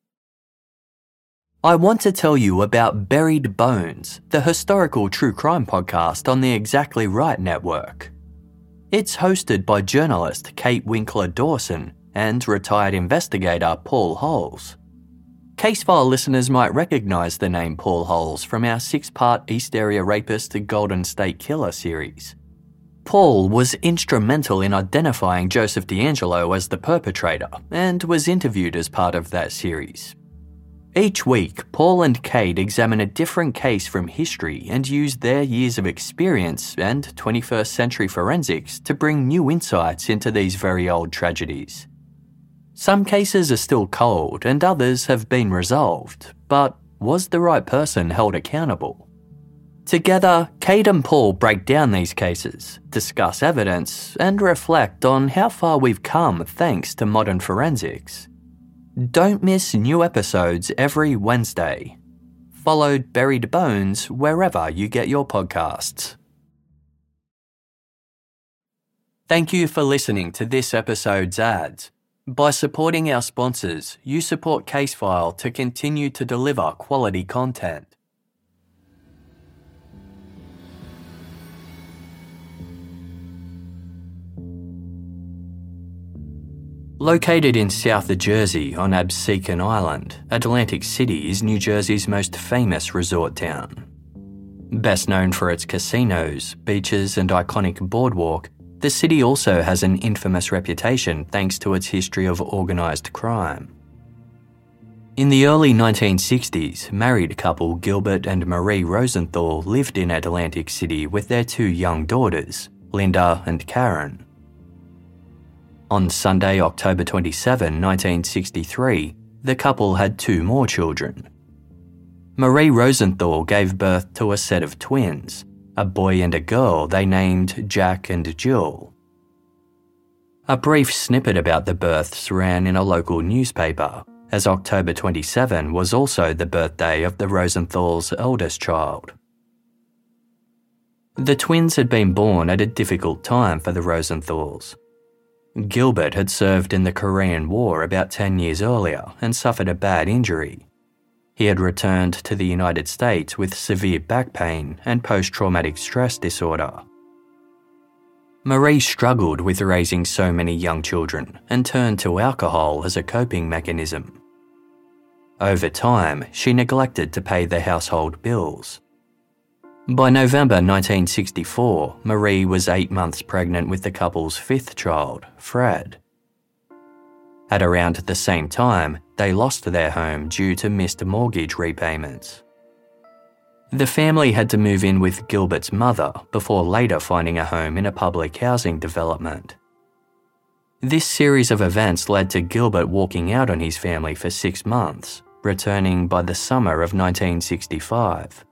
I want to tell you about Buried Bones, the historical true crime podcast on the Exactly Right network. It's hosted by journalist Kate Winkler Dawson and retired investigator Paul Holes. Casefile listeners might recognise the name Paul Holes from our 6-part East Area Rapist Golden State Killer series. Paul was instrumental in identifying Joseph DeAngelo as the perpetrator and was interviewed as part of that series. Each week, Paul and Kate examine a different case from history and use their years of experience and 21st century forensics to bring new insights into these very old tragedies. Some cases are still cold and others have been resolved, but was the right person held accountable? Together, Kate and Paul break down these cases, discuss evidence, and reflect on how far we've come thanks to modern forensics. Don't miss new episodes every Wednesday. Follow Buried Bones wherever you get your podcasts. Thank you for listening to this episode's ads. By supporting our sponsors, you support Casefile to continue to deliver quality content. Located in South Jersey on Absecon Island, Atlantic City is New Jersey's most famous resort town. Best known for its casinos, beaches, and iconic boardwalk, the city also has an infamous reputation thanks to its history of organised crime. In the early 1960s, married couple Gilbert and Marie Rosenthal lived in Atlantic City with their 2 young daughters, Linda and Karen. On Sunday, October 27, 1963, the couple had 2 more children. Marie Rosenthal gave birth to a set of twins, a boy and a girl they named Jack and Jill. A brief snippet about the births ran in a local newspaper, as October 27 was also the birthday of the Rosenthals' eldest child. The twins had been born at a difficult time for the Rosenthals. Gilbert had served in the Korean War about 10 years earlier and suffered a bad injury. He had returned to the United States with severe back pain and post-traumatic stress disorder. Marie struggled with raising so many young children and turned to alcohol as a coping mechanism. Over time, she neglected to pay the household bills. By November 1964, Marie was 8 months pregnant with the couple's fifth child, Fred. At around the same time, they lost their home due to missed mortgage repayments. The family had to move in with Gilbert's mother before later finding a home in a public housing development. This series of events led to Gilbert walking out on his family for 6 months, returning by the summer of 1965.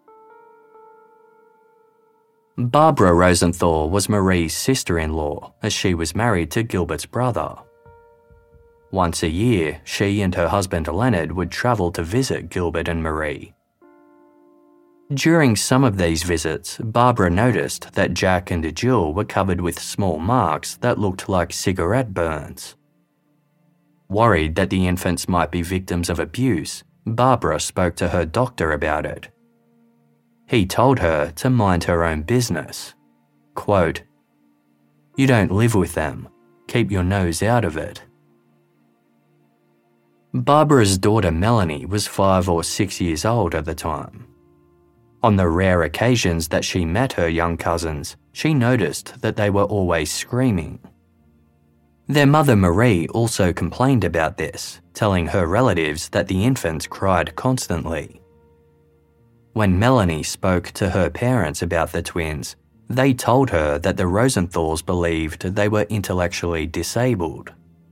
Barbara Rosenthal was Marie's sister-in-law, as she was married to Gilbert's brother. Once a year, she and her husband Leonard would travel to visit Gilbert and Marie. During some of these visits, Barbara noticed that Jack and Jill were covered with small marks that looked like cigarette burns. Worried that the infants might be victims of abuse, Barbara spoke to her doctor about it. He told her to mind her own business. Quote, "You don't live with them. Keep your nose out of it." Barbara's daughter Melanie was 5 or 6 years old at the time. On the rare occasions that she met her young cousins, she noticed that they were always screaming. Their mother Marie also complained about this, telling her relatives that the infants cried constantly. When Melanie spoke to her parents about the twins, they told her that the Rosenthals believed they were intellectually disabled.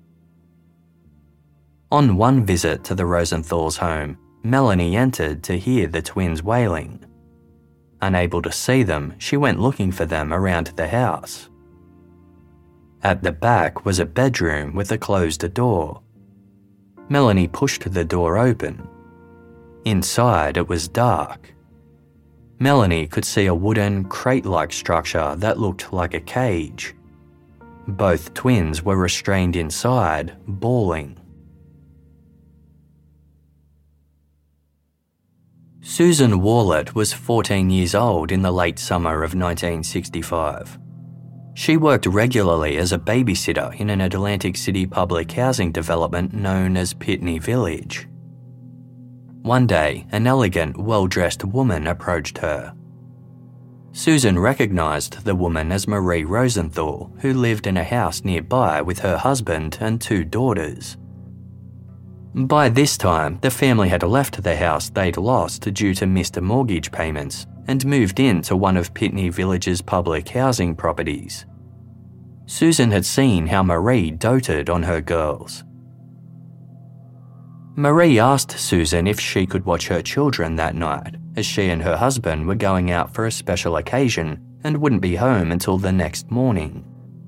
On one visit to the Rosenthals' home, Melanie entered to hear the twins wailing. Unable to see them, she went looking for them around the house. At the back was a bedroom with a closed door. Melanie pushed the door open. Inside, it was dark. Melanie could see a wooden, crate-like structure that looked like a cage. Both twins were restrained inside, bawling. Susan Warlett was 14 years old in the late summer of 1965. She worked regularly as a babysitter in an Atlantic City public housing development known as Pitney Village. One day, an elegant, well-dressed woman approached her. Susan recognized the woman as Marie Rosenthal, who lived in a house nearby with her husband and 2 daughters. By this time, the family had left the house they'd lost due to missed mortgage payments and moved into one of Pitney Village's public housing properties. Susan had seen how Marie doted on her girls. Marie asked Susan if she could watch her children that night, as she and her husband were going out for a special occasion and wouldn't be home until the next morning.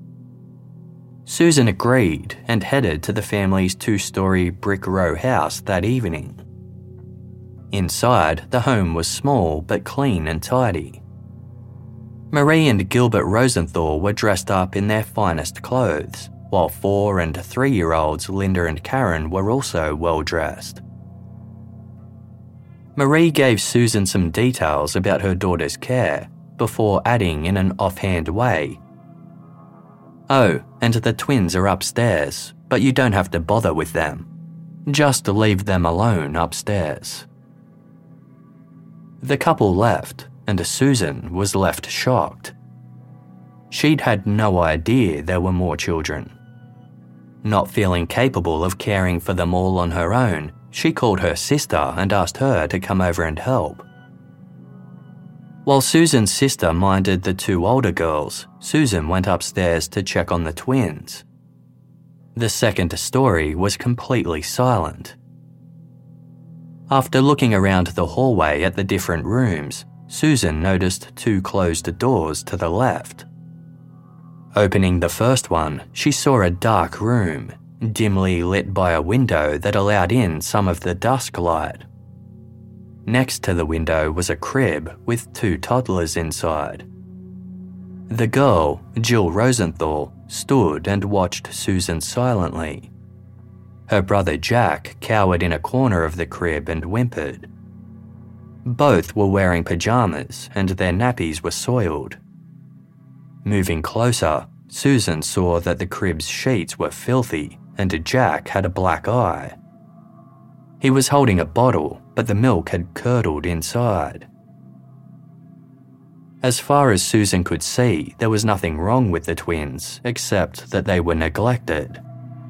Susan agreed and headed to the family's 2-story brick row house that evening. Inside, the home was small but clean and tidy. Marie and Gilbert Rosenthal were dressed up in their finest clothes, while 4- and 3-year-olds Linda and Karen were also well dressed. Marie gave Susan some details about her daughter's care before adding in an offhand way, "Oh, and the twins are upstairs, but you don't have to bother with them. Just leave them alone upstairs." The couple left, and Susan was left shocked. She'd had no idea there were more children. Not feeling capable of caring for them all on her own, she called her sister and asked her to come over and help. While Susan's sister minded the 2 older girls, Susan went upstairs to check on the twins. The second story was completely silent. After looking around the hallway at the different rooms, Susan noticed 2 closed doors to the left. Opening the first one, she saw a dark room, dimly lit by a window that allowed in some of the dusk light. Next to the window was a crib with 2 toddlers inside. The girl, Jill Rosenthal, stood and watched Susan silently. Her brother Jack cowered in a corner of the crib and whimpered. Both were wearing pajamas and their nappies were soiled. Moving closer, Susan saw that the crib's sheets were filthy and Jack had a black eye. He was holding a bottle, but the milk had curdled inside. As far as Susan could see, there was nothing wrong with the twins, except that they were neglected.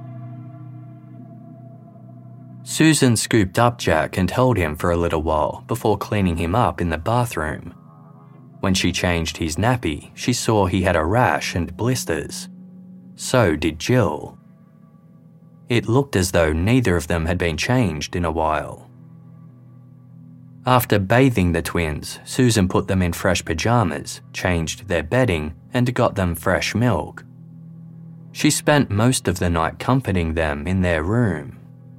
Susan scooped up Jack and held him for a little while before cleaning him up in the bathroom. When she changed his nappy, she saw he had a rash and blisters. So did Jill. It looked as though neither of them had been changed in a while. After bathing the twins, Susan put them in fresh pajamas, changed their bedding, and got them fresh milk. She spent most of the night comforting them in their room.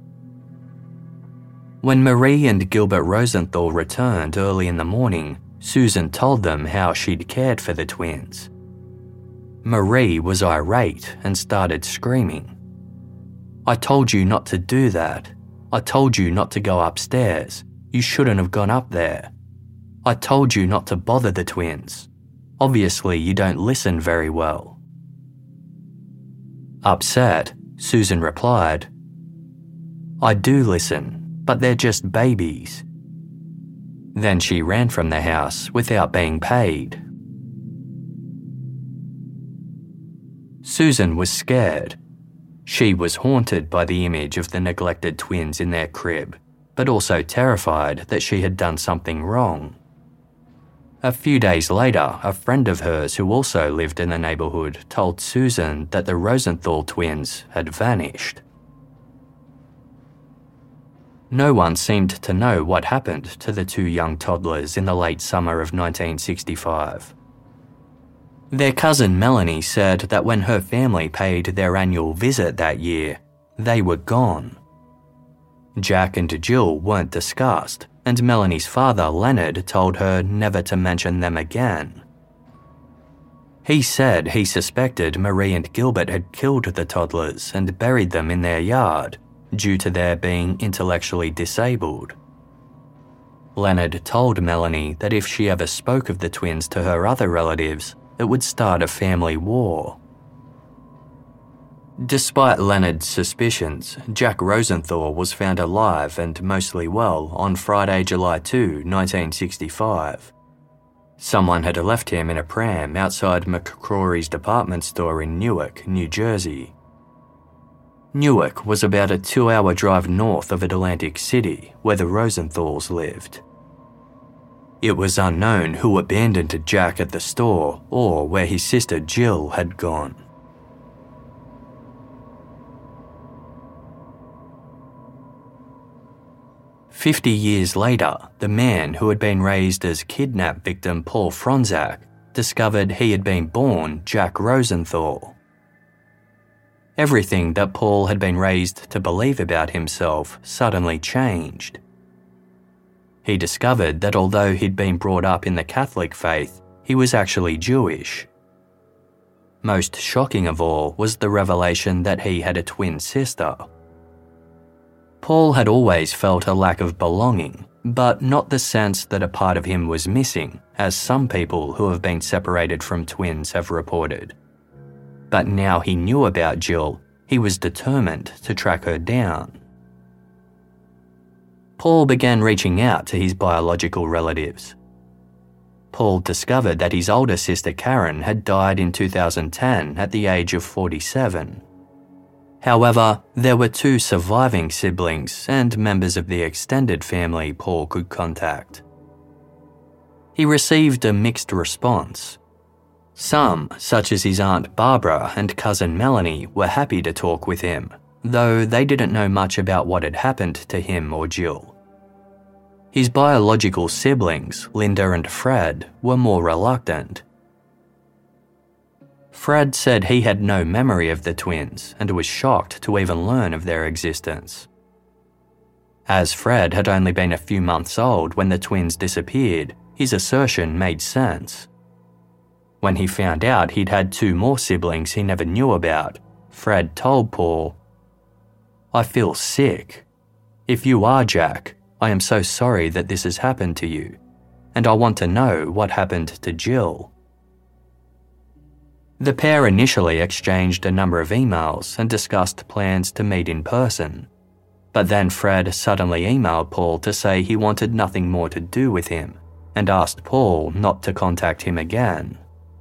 When Marie and Gilbert Rosenthal returned early in the morning, Susan told them how she'd cared for the twins. Marie was irate and started screaming. "I told you not to do that. I told you not to go upstairs. You shouldn't have gone up there. I told you not to bother the twins. Obviously, you don't listen very well." Upset, Susan replied, "I do listen, but they're just babies." Then she ran from the house without being paid. Susan was scared. She was haunted by the image of the neglected twins in their crib, but also terrified that she had done something wrong. A few days later, a friend of hers who also lived in the neighborhood told Susan that the Rosenthal twins had vanished. No one seemed to know what happened to the two young toddlers in the late summer of 1965. Their cousin Melanie said that when her family paid their annual visit that year, they were gone. Jack and Jill weren't discussed, and Melanie's father Leonard told her never to mention them again. He said he suspected Marie and Gilbert had killed the toddlers and buried them in their yard, due to their being intellectually disabled. Leonard told Melanie that if she ever spoke of the twins to her other relatives, it would start a family war. Despite Leonard's suspicions, Jack Rosenthal was found alive and mostly well on Friday, July 2, 1965. Someone had left him in a pram outside McCrory's department store in Newark, New Jersey. Newark was about a 2-hour drive north of Atlantic City, where the Rosenthals lived. It was unknown who abandoned Jack at the store or where his sister Jill had gone. "50 years later, the man who had been raised as kidnap victim Paul Fronczak discovered he had been born Jack Rosenthal. Everything that Paul had been raised to believe about himself suddenly changed. He discovered that although he'd been brought up in the Catholic faith, he was actually Jewish. Most shocking of all was the revelation that he had a twin sister. Paul had always felt a lack of belonging, but not the sense that a part of him was missing, as some people who have been separated from twins have reported. But now he knew about Jill, he was determined to track her down. Paul began reaching out to his biological relatives. Paul discovered that his older sister Karen had died in 2010 at the age of 47. However, there were 2 surviving siblings and members of the extended family Paul could contact. He received a mixed response. Some, such as his Aunt Barbara and cousin Melanie, were happy to talk with him, though they didn't know much about what had happened to him or Jill. His biological siblings, Linda and Fred, were more reluctant. Fred said he had no memory of the twins and was shocked to even learn of their existence. As Fred had only been a few months old when the twins disappeared, his assertion made sense. When he found out he'd had 2 more siblings he never knew about, Fred told Paul, "I feel sick. If you are Jack, I am so sorry that this has happened to you, and I want to know what happened to Jill." The pair initially exchanged a number of emails and discussed plans to meet in person, but then Fred suddenly emailed Paul to say he wanted nothing more to do with him, and asked Paul not to contact him again.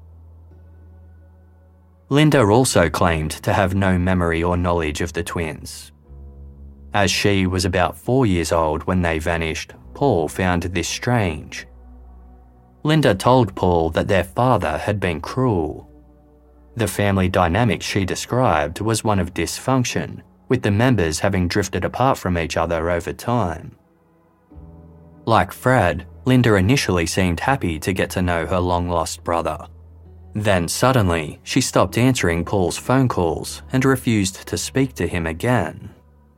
Linda also claimed to have no memory or knowledge of the twins. As she was about 4 years old when they vanished, Paul found this strange. Linda told Paul that their father had been cruel. The family dynamic she described was one of dysfunction, with the members having drifted apart from each other over time. Like Fred, Linda initially seemed happy to get to know her long-lost brother. Then suddenly, she stopped answering Paul's phone calls and refused to speak to him again.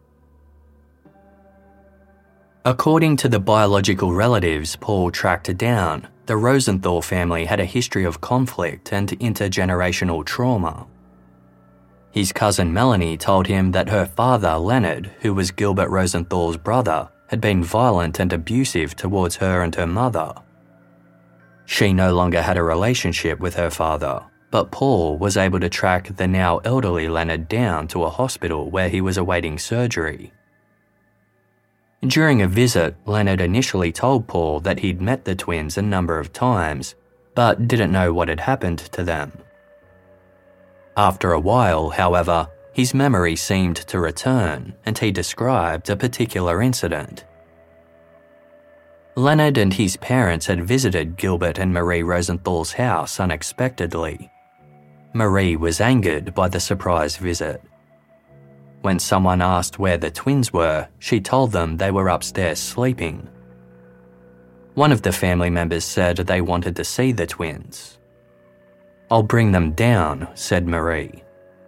According to the biological relatives Paul tracked down, the Rosenthal family had a history of conflict and intergenerational trauma. His cousin Melanie told him that her father, Leonard, who was Gilbert Rosenthal's brother, had been violent and abusive towards her and her mother. She no longer had a relationship with her father, but Paul was able to track the now elderly Leonard down to a hospital where he was awaiting surgery. During a visit, Leonard initially told Paul that he'd met the twins a number of times, but didn't know what had happened to them. After a while, however, his memory seemed to return, and he described a particular incident. Leonard and his parents had visited Gilbert and Marie Rosenthal's house unexpectedly. Marie was angered by the surprise visit. When someone asked where the twins were, she told them they were upstairs sleeping. One of the family members said they wanted to see the twins. "I'll bring them down," said Marie.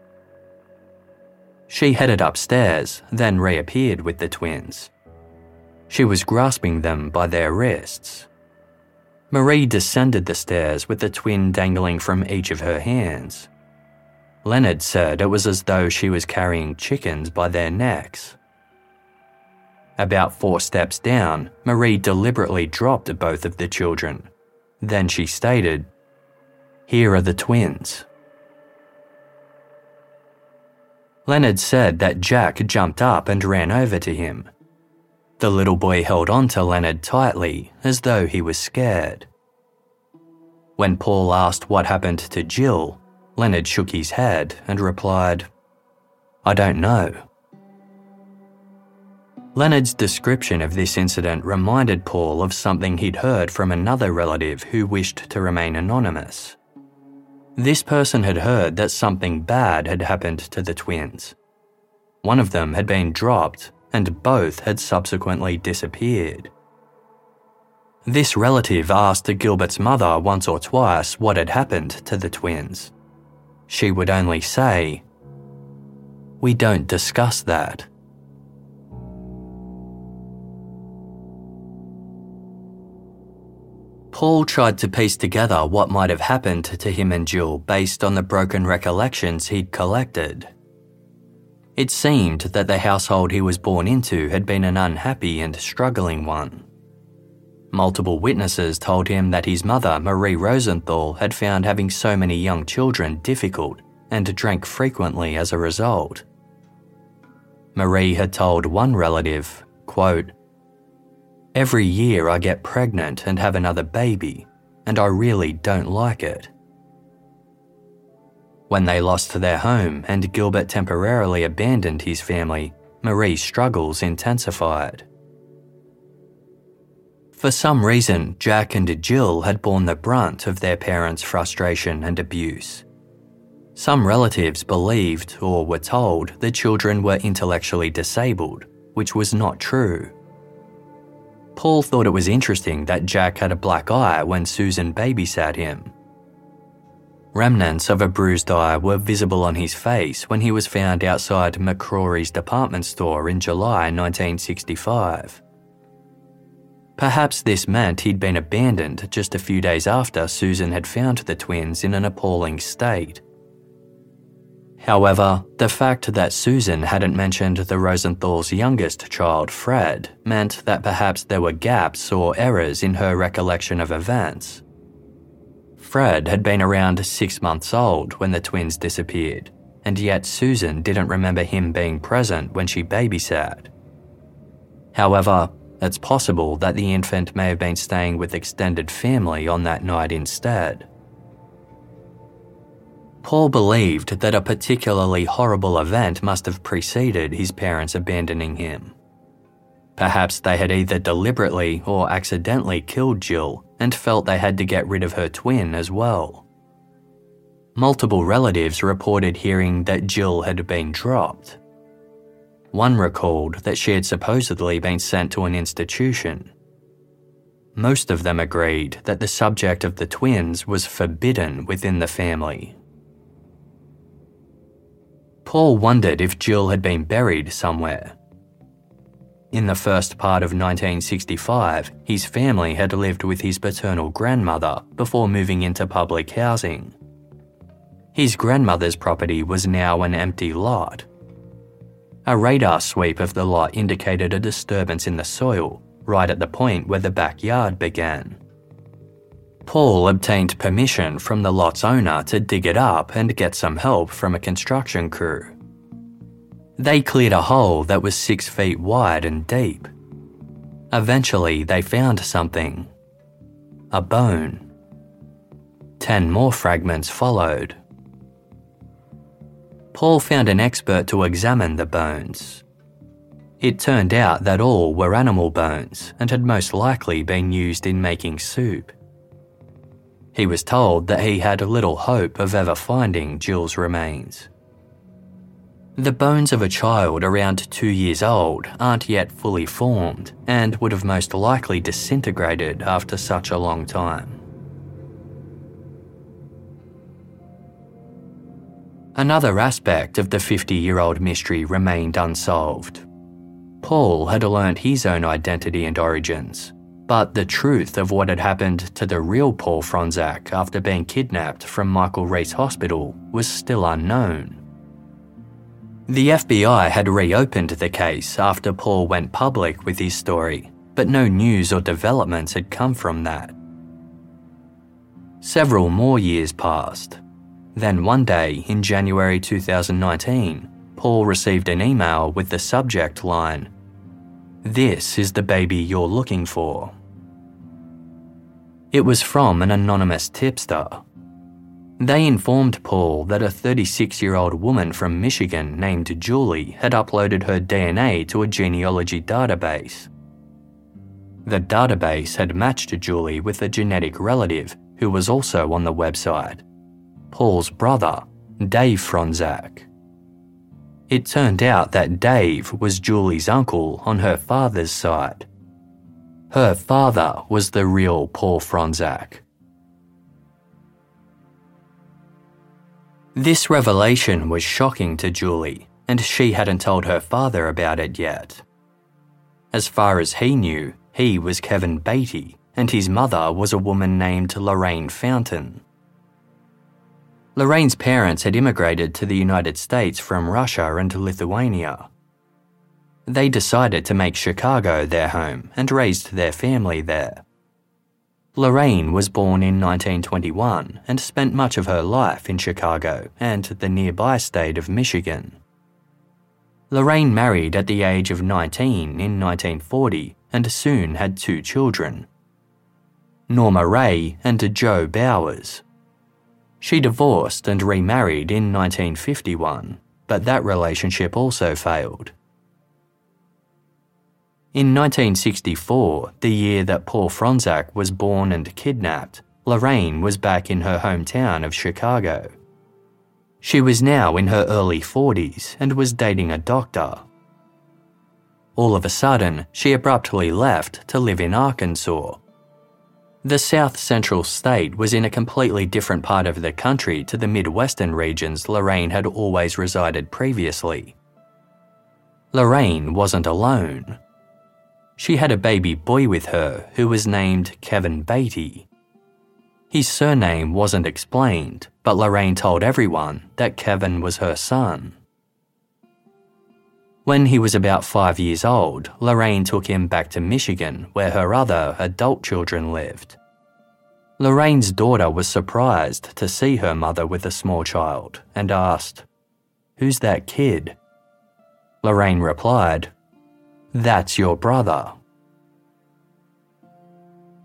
She headed upstairs, then reappeared with the twins. She was grasping them by their wrists. Marie descended the stairs with the twin dangling from each of her hands. Leonard said it was as though she was carrying chickens by their necks. About 4 steps down, Marie deliberately dropped both of the children. Then she stated, "Here are the twins." Leonard said that Jack jumped up and ran over to him. The little boy held on to Leonard tightly, as though he was scared. When Paul asked what happened to Jill, Leonard shook his head and replied, "I don't know." Leonard's description of this incident reminded Paul of something he'd heard from another relative who wished to remain anonymous. This person had heard that something bad had happened to the twins. One of them had been dropped, and both had subsequently disappeared. This relative asked Gilbert's mother once or twice what had happened to the twins. She would only say, "We don't discuss that." Paul tried to piece together what might have happened to him and Jill based on the broken recollections he'd collected. It seemed that the household he was born into had been an unhappy and struggling one. Multiple witnesses told him that his mother, Marie Rosenthal, had found having so many young children difficult and drank frequently as a result. Marie had told one relative, quote, "Every year I get pregnant and have another baby, and I really don't like it." When they lost their home and Gilbert temporarily abandoned his family, Marie's struggles intensified. For some reason, Jack and Jill had borne the brunt of their parents' frustration and abuse. Some relatives believed, or were told, the children were intellectually disabled, which was not true. Paul thought it was interesting that Jack had a black eye when Susan babysat him. Remnants of a bruised eye were visible on his face when he was found outside McCrory's department store in July 1965. Perhaps this meant he'd been abandoned just a few days after Susan had found the twins in an appalling state. However, the fact that Susan hadn't mentioned the Rosenthal's youngest child, Fred, meant that perhaps there were gaps or errors in her recollection of events. Fred had been around 6 months old when the twins disappeared, and yet Susan didn't remember him being present when she babysat. However, It's possible that the infant may have been staying with extended family on that night instead. Paul believed that a particularly horrible event must have preceded his parents abandoning him. Perhaps they had either deliberately or accidentally killed Jill and felt they had to get rid of her twin as well. Multiple relatives reported hearing that Jill had been dropped. One recalled that she had supposedly been sent to an institution. Most of them agreed that the subject of the twins was forbidden within the family. Paul wondered if Jill had been buried somewhere. In the first part of 1965, his family had lived with his paternal grandmother before moving into public housing. His grandmother's property was now an empty lot. A radar sweep of the lot indicated a disturbance in the soil, right at the point where the backyard began. Paul obtained permission from the lot's owner to dig it up and get some help from a construction crew. They cleared a hole that was 6 feet wide and deep. Eventually, they found something. A bone. 10 more fragments followed. Paul found an expert to examine the bones. It turned out that all were animal bones and had most likely been used in making soup. He was told that he had little hope of ever finding Jill's remains. The bones of a child around 2 years old aren't yet fully formed and would have most likely disintegrated after such a long time. Another aspect of the 50-year-old mystery remained unsolved. Paul had learned his own identity and origins, but the truth of what had happened to the real Paul Fronczak after being kidnapped from Michael Reese Hospital was still unknown. The FBI had reopened the case after Paul went public with his story, but no news or developments had come from that. Several more years passed. Then one day in January 2019, Paul received an email with the subject line, "This is the baby you're looking for." It was from an anonymous tipster. They informed Paul that a 36-year-old woman from Michigan named Julie had uploaded her DNA to a genealogy database. The database had matched Julie with a genetic relative who was also on the website, Paul's brother, Dave Fronczak. It turned out that Dave was Julie's uncle on her father's side. Her father was the real Paul Fronczak. This revelation was shocking to Julie, and she hadn't told her father about it yet. As far as he knew, he was Kevin Beatty, and his mother was a woman named Lorraine Fountain. Lorraine's parents had immigrated to the United States from Russia and Lithuania. They decided to make Chicago their home and raised their family there. Lorraine was born in 1921 and spent much of her life in Chicago and the nearby state of Michigan. Lorraine married at the age of 19 in 1940 and soon had 2 children, Norma Ray and Joe Bowers. She divorced and remarried in 1951, but that relationship also failed. In 1964, the year that Paul Fronczak was born and kidnapped, Lorraine was back in her hometown of Chicago. She was now in her early 40s and was dating a doctor. All of a sudden, she abruptly left to live in Arkansas. The South Central state was in a completely different part of the country to the Midwestern regions Lorraine had always resided previously. Lorraine wasn't alone. She had a baby boy with her who was named Kevin Beatty. His surname wasn't explained, but Lorraine told everyone that Kevin was her son. When he was about 5 years old, Lorraine took him back to Michigan, where her other adult children lived. Lorraine's daughter was surprised to see her mother with a small child and asked, "Who's that kid?" Lorraine replied, "That's your brother."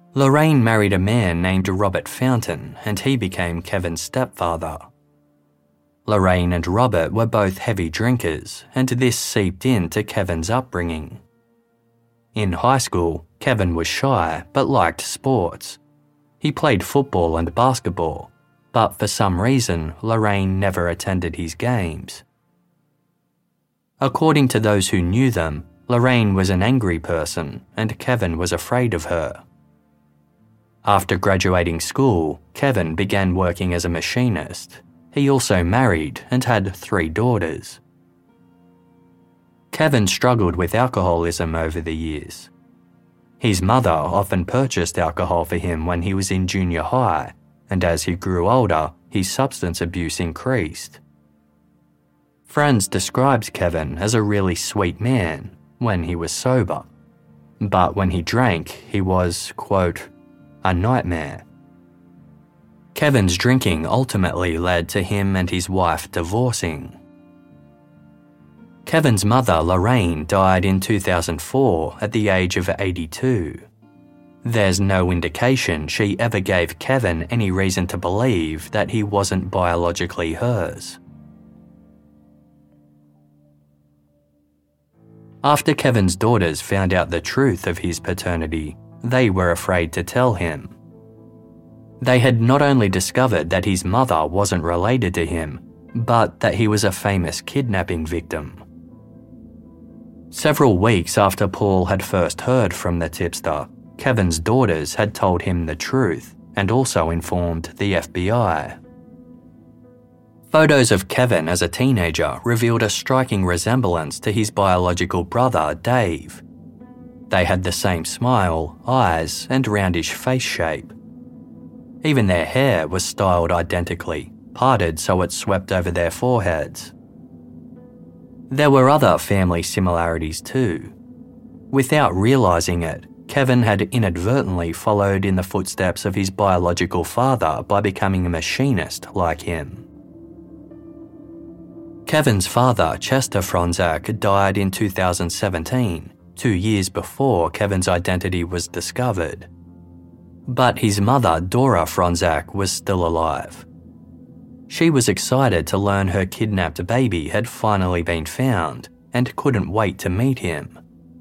Lorraine married a man named Robert Fountain, and he became Kevin's stepfather. Lorraine and Robert were both heavy drinkers, and this seeped into Kevin's upbringing. In high school, Kevin was shy but liked sports. He played football and basketball, but for some reason, Lorraine never attended his games. According to those who knew them, Lorraine was an angry person, and Kevin was afraid of her. After graduating school, Kevin began working as a machinist. He also married and had 3 daughters. Kevin struggled with alcoholism over the years. His mother often purchased alcohol for him when he was in junior high, and as he grew older, his substance abuse increased. Friends described Kevin as a really sweet man when he was sober, but when he drank, he was, quote, a nightmare. Kevin's drinking ultimately led to him and his wife divorcing. Kevin's mother, Lorraine, died in 2004 at the age of 82. There's no indication she ever gave Kevin any reason to believe that he wasn't biologically hers. After Kevin's daughters found out the truth of his paternity, they were afraid to tell him. They had not only discovered that his mother wasn't related to him, but that he was a famous kidnapping victim. Several weeks after Paul had first heard from the tipster, Kevin's daughters had told him the truth and also informed the FBI. Photos of Kevin as a teenager revealed a striking resemblance to his biological brother, Dave. They had the same smile, eyes, and roundish face shape. Even their hair was styled identically, parted so it swept over their foreheads. There were other family similarities too. Without realising it, Kevin had inadvertently followed in the footsteps of his biological father by becoming a machinist like him. Kevin's father, Chester Fronczak, died in 2017, 2 years before Kevin's identity was discovered. But his mother, Dora Fronczak, was still alive. She was excited to learn her kidnapped baby had finally been found and couldn't wait to meet him.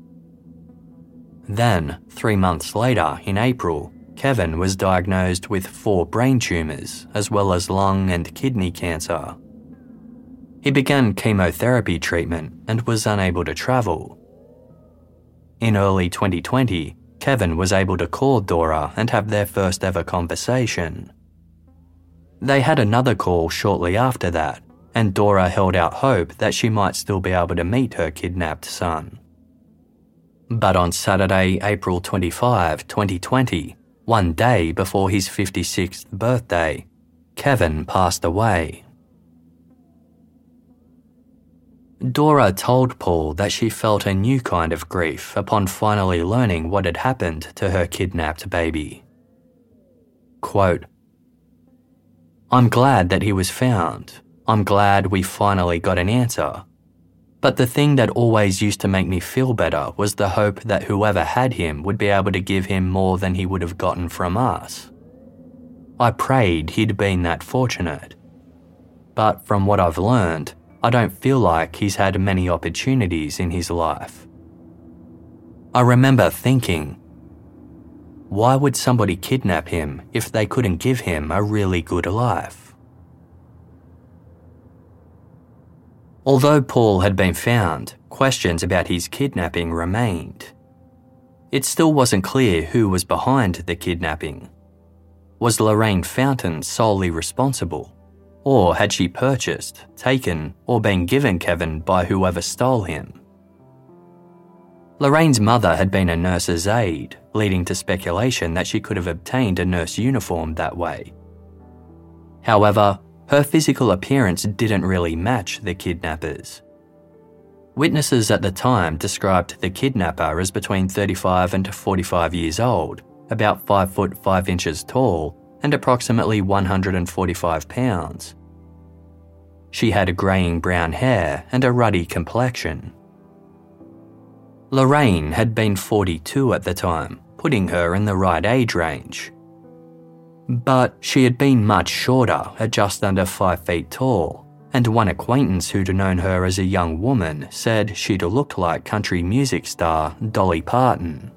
Then, 3 months later, in April, Kevin was diagnosed with 4 brain tumours as well as lung and kidney cancer. He began chemotherapy treatment and was unable to travel. In early 2020, Kevin was able to call Dora and have their first ever conversation. They had another call shortly after that, and Dora held out hope that she might still be able to meet her kidnapped son. But on Saturday, April 25, 2020, one day before his 56th birthday, Kevin passed away. Dora told Paul that she felt a new kind of grief upon finally learning what had happened to her kidnapped baby. Quote, "I'm glad that he was found. I'm glad we finally got an answer. But the thing that always used to make me feel better was the hope that whoever had him would be able to give him more than he would have gotten from us. I prayed he'd been that fortunate. But from what I've learned, I don't feel like he's had many opportunities in his life. I remember thinking, why would somebody kidnap him if they couldn't give him a really good life?" Although Paul had been found, questions about his kidnapping remained. It still wasn't clear who was behind the kidnapping. Was Lorraine Fountain solely responsible? Or had she purchased, taken, or been given Kevin by whoever stole him? Lorraine's mother had been a nurse's aide, leading to speculation that she could have obtained a nurse uniform that way. However, her physical appearance didn't really match the kidnappers. Witnesses at the time described the kidnapper as between 35 and 45 years old, about 5 foot 5 inches tall, and approximately 145 pounds. She had greying brown hair and a ruddy complexion. Lorraine had been 42 at the time, putting her in the right age range. But she had been much shorter at just under 5 feet tall, and one acquaintance who'd known her as a young woman said she'd looked like country music star Dolly Parton.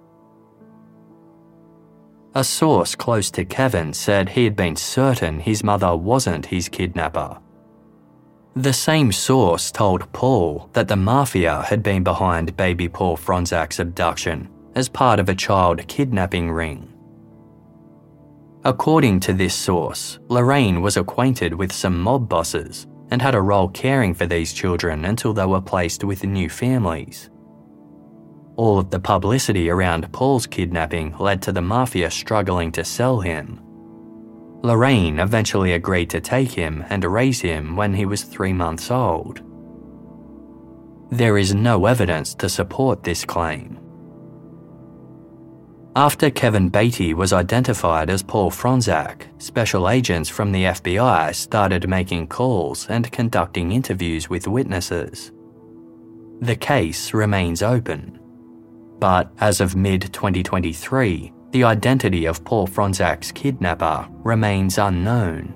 A source close to Kevin said he had been certain his mother wasn't his kidnapper. The same source told Paul that the mafia had been behind baby Paul Fronczak's abduction as part of a child kidnapping ring. According to this source, Lorraine was acquainted with some mob bosses and had a role caring for these children until they were placed with new families. All of the publicity around Paul's kidnapping led to the mafia struggling to sell him. Lorraine eventually agreed to take him and raise him when he was 3 months old. There is no evidence to support this claim. After Kevin Beatty was identified as Paul Fronczak, special agents from the FBI started making calls and conducting interviews with witnesses. The case remains open. But as of mid-2023, the identity of Paul Fronczak's kidnapper remains unknown.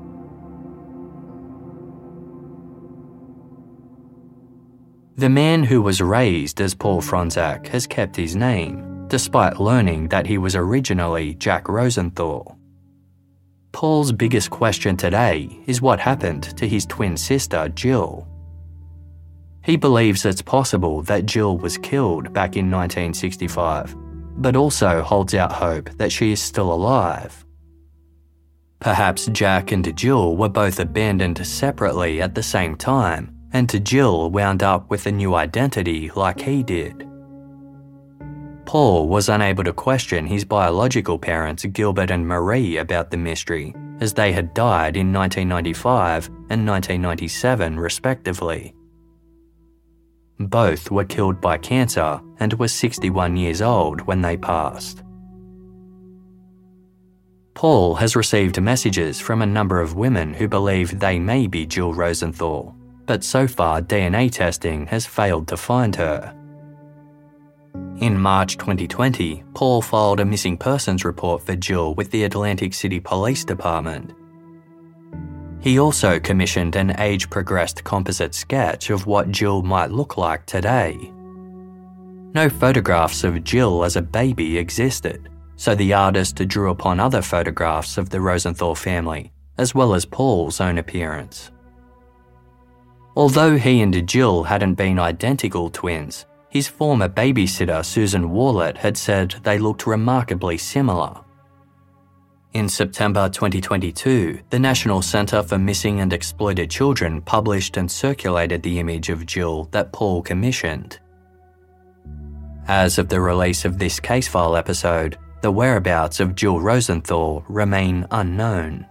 The man who was raised as Paul Fronczak has kept his name, despite learning that he was originally Jack Rosenthal. Paul's biggest question today is what happened to his twin sister, Jill. He believes it's possible that Jill was killed back in 1965, but also holds out hope that she is still alive. Perhaps Jack and Jill were both abandoned separately at the same time, and Jill wound up with a new identity like he did. Paul was unable to question his biological parents Gilbert and Marie about the mystery, as they had died in 1995 and 1997 respectively. Both were killed by cancer and were 61 years old when they passed. Paul has received messages from a number of women who believe they may be Jill Rosenthal, but so far DNA testing has failed to find her. In March 2020, Paul filed a missing persons report for Jill with the Atlantic City Police Department. He also commissioned an age-progressed composite sketch of what Jill might look like today. No photographs of Jill as a baby existed, so the artist drew upon other photographs of the Rosenthal family, as well as Paul's own appearance. Although he and Jill hadn't been identical twins, his former babysitter Susan Warlett had said they looked remarkably similar. In September 2022, the National Centre for Missing and Exploited Children published and circulated the image of Jill that Paul commissioned. As of the release of this case file episode, the whereabouts of Jill Rosenthal remain unknown.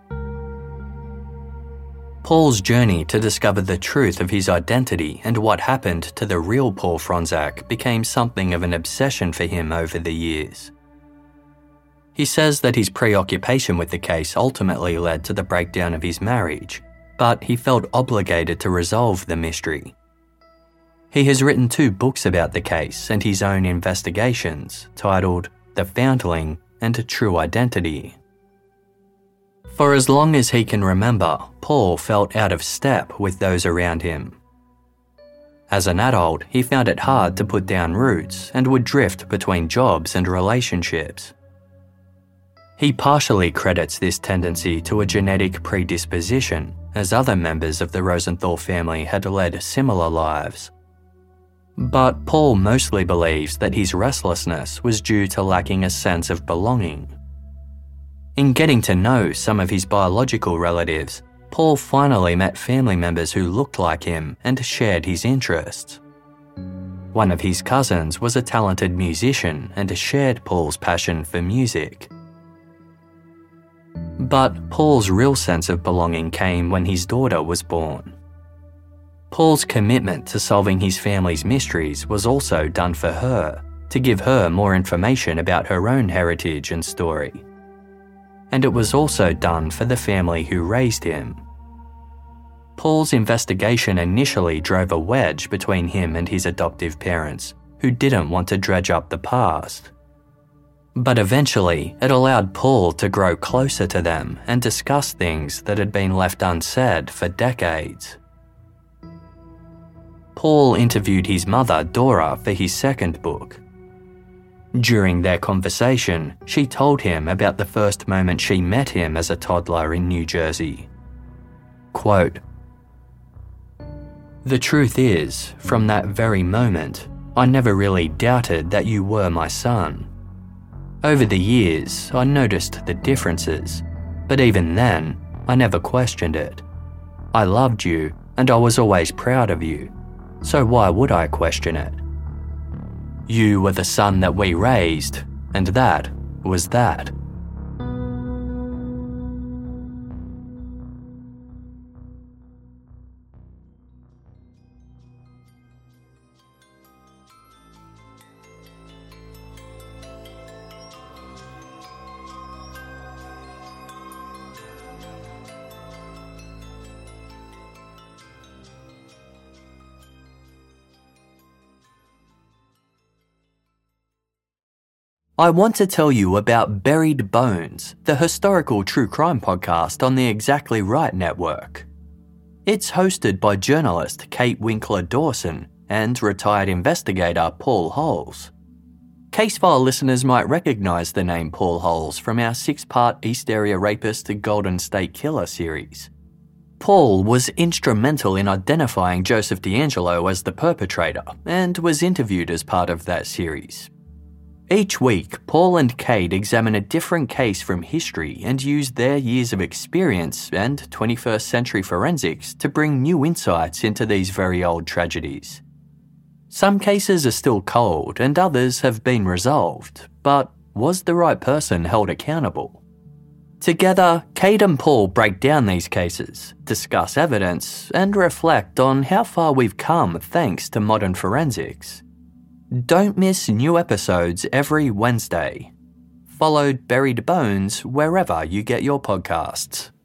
Paul's journey to discover the truth of his identity and what happened to the real Paul Fronczak became something of an obsession for him over the years. He says that his preoccupation with the case ultimately led to the breakdown of his marriage, but he felt obligated to resolve the mystery. He has written 2 books about the case and his own investigations, titled The Foundling and True Identity. For as long as he can remember, Paul felt out of step with those around him. As an adult, he found it hard to put down roots and would drift between jobs and relationships. He partially credits this tendency to a genetic predisposition, as other members of the Rosenthal family had led similar lives. But Paul mostly believes that his restlessness was due to lacking a sense of belonging. In getting to know some of his biological relatives, Paul finally met family members who looked like him and shared his interests. One of his cousins was a talented musician and shared Paul's passion for music. But Paul's real sense of belonging came when his daughter was born. Paul's commitment to solving his family's mysteries was also done for her, to give her more information about her own heritage and story. And it was also done for the family who raised him. Paul's investigation initially drove a wedge between him and his adoptive parents, who didn't want to dredge up the past. But eventually, it allowed Paul to grow closer to them and discuss things that had been left unsaid for decades. Paul interviewed his mother, Dora, for his second book. During their conversation, she told him about the first moment she met him as a toddler in New Jersey. Quote, "The truth is, from that very moment, I never really doubted that you were my son. Over the years, I noticed the differences, but even then, I never questioned it. I loved you, and I was always proud of you, so why would I question it? You were the son that we raised, and that was that." I want to tell you about Buried Bones, the historical true crime podcast on the Exactly Right network. It's hosted by journalist Kate Winkler Dawson and retired investigator Paul Holes. Casefile listeners might recognise the name Paul Holes from our 6-part East Area Rapist Golden State Killer series. Paul was instrumental in identifying Joseph DeAngelo as the perpetrator and was interviewed as part of that series. Each week, Paul and Kate examine a different case from history and use their years of experience and 21st century forensics to bring new insights into these very old tragedies. Some cases are still cold and others have been resolved, but was the right person held accountable? Together, Kate and Paul break down these cases, discuss evidence, and reflect on how far we've come thanks to modern forensics. Don't miss new episodes every Wednesday. Follow Buried Bones wherever you get your podcasts.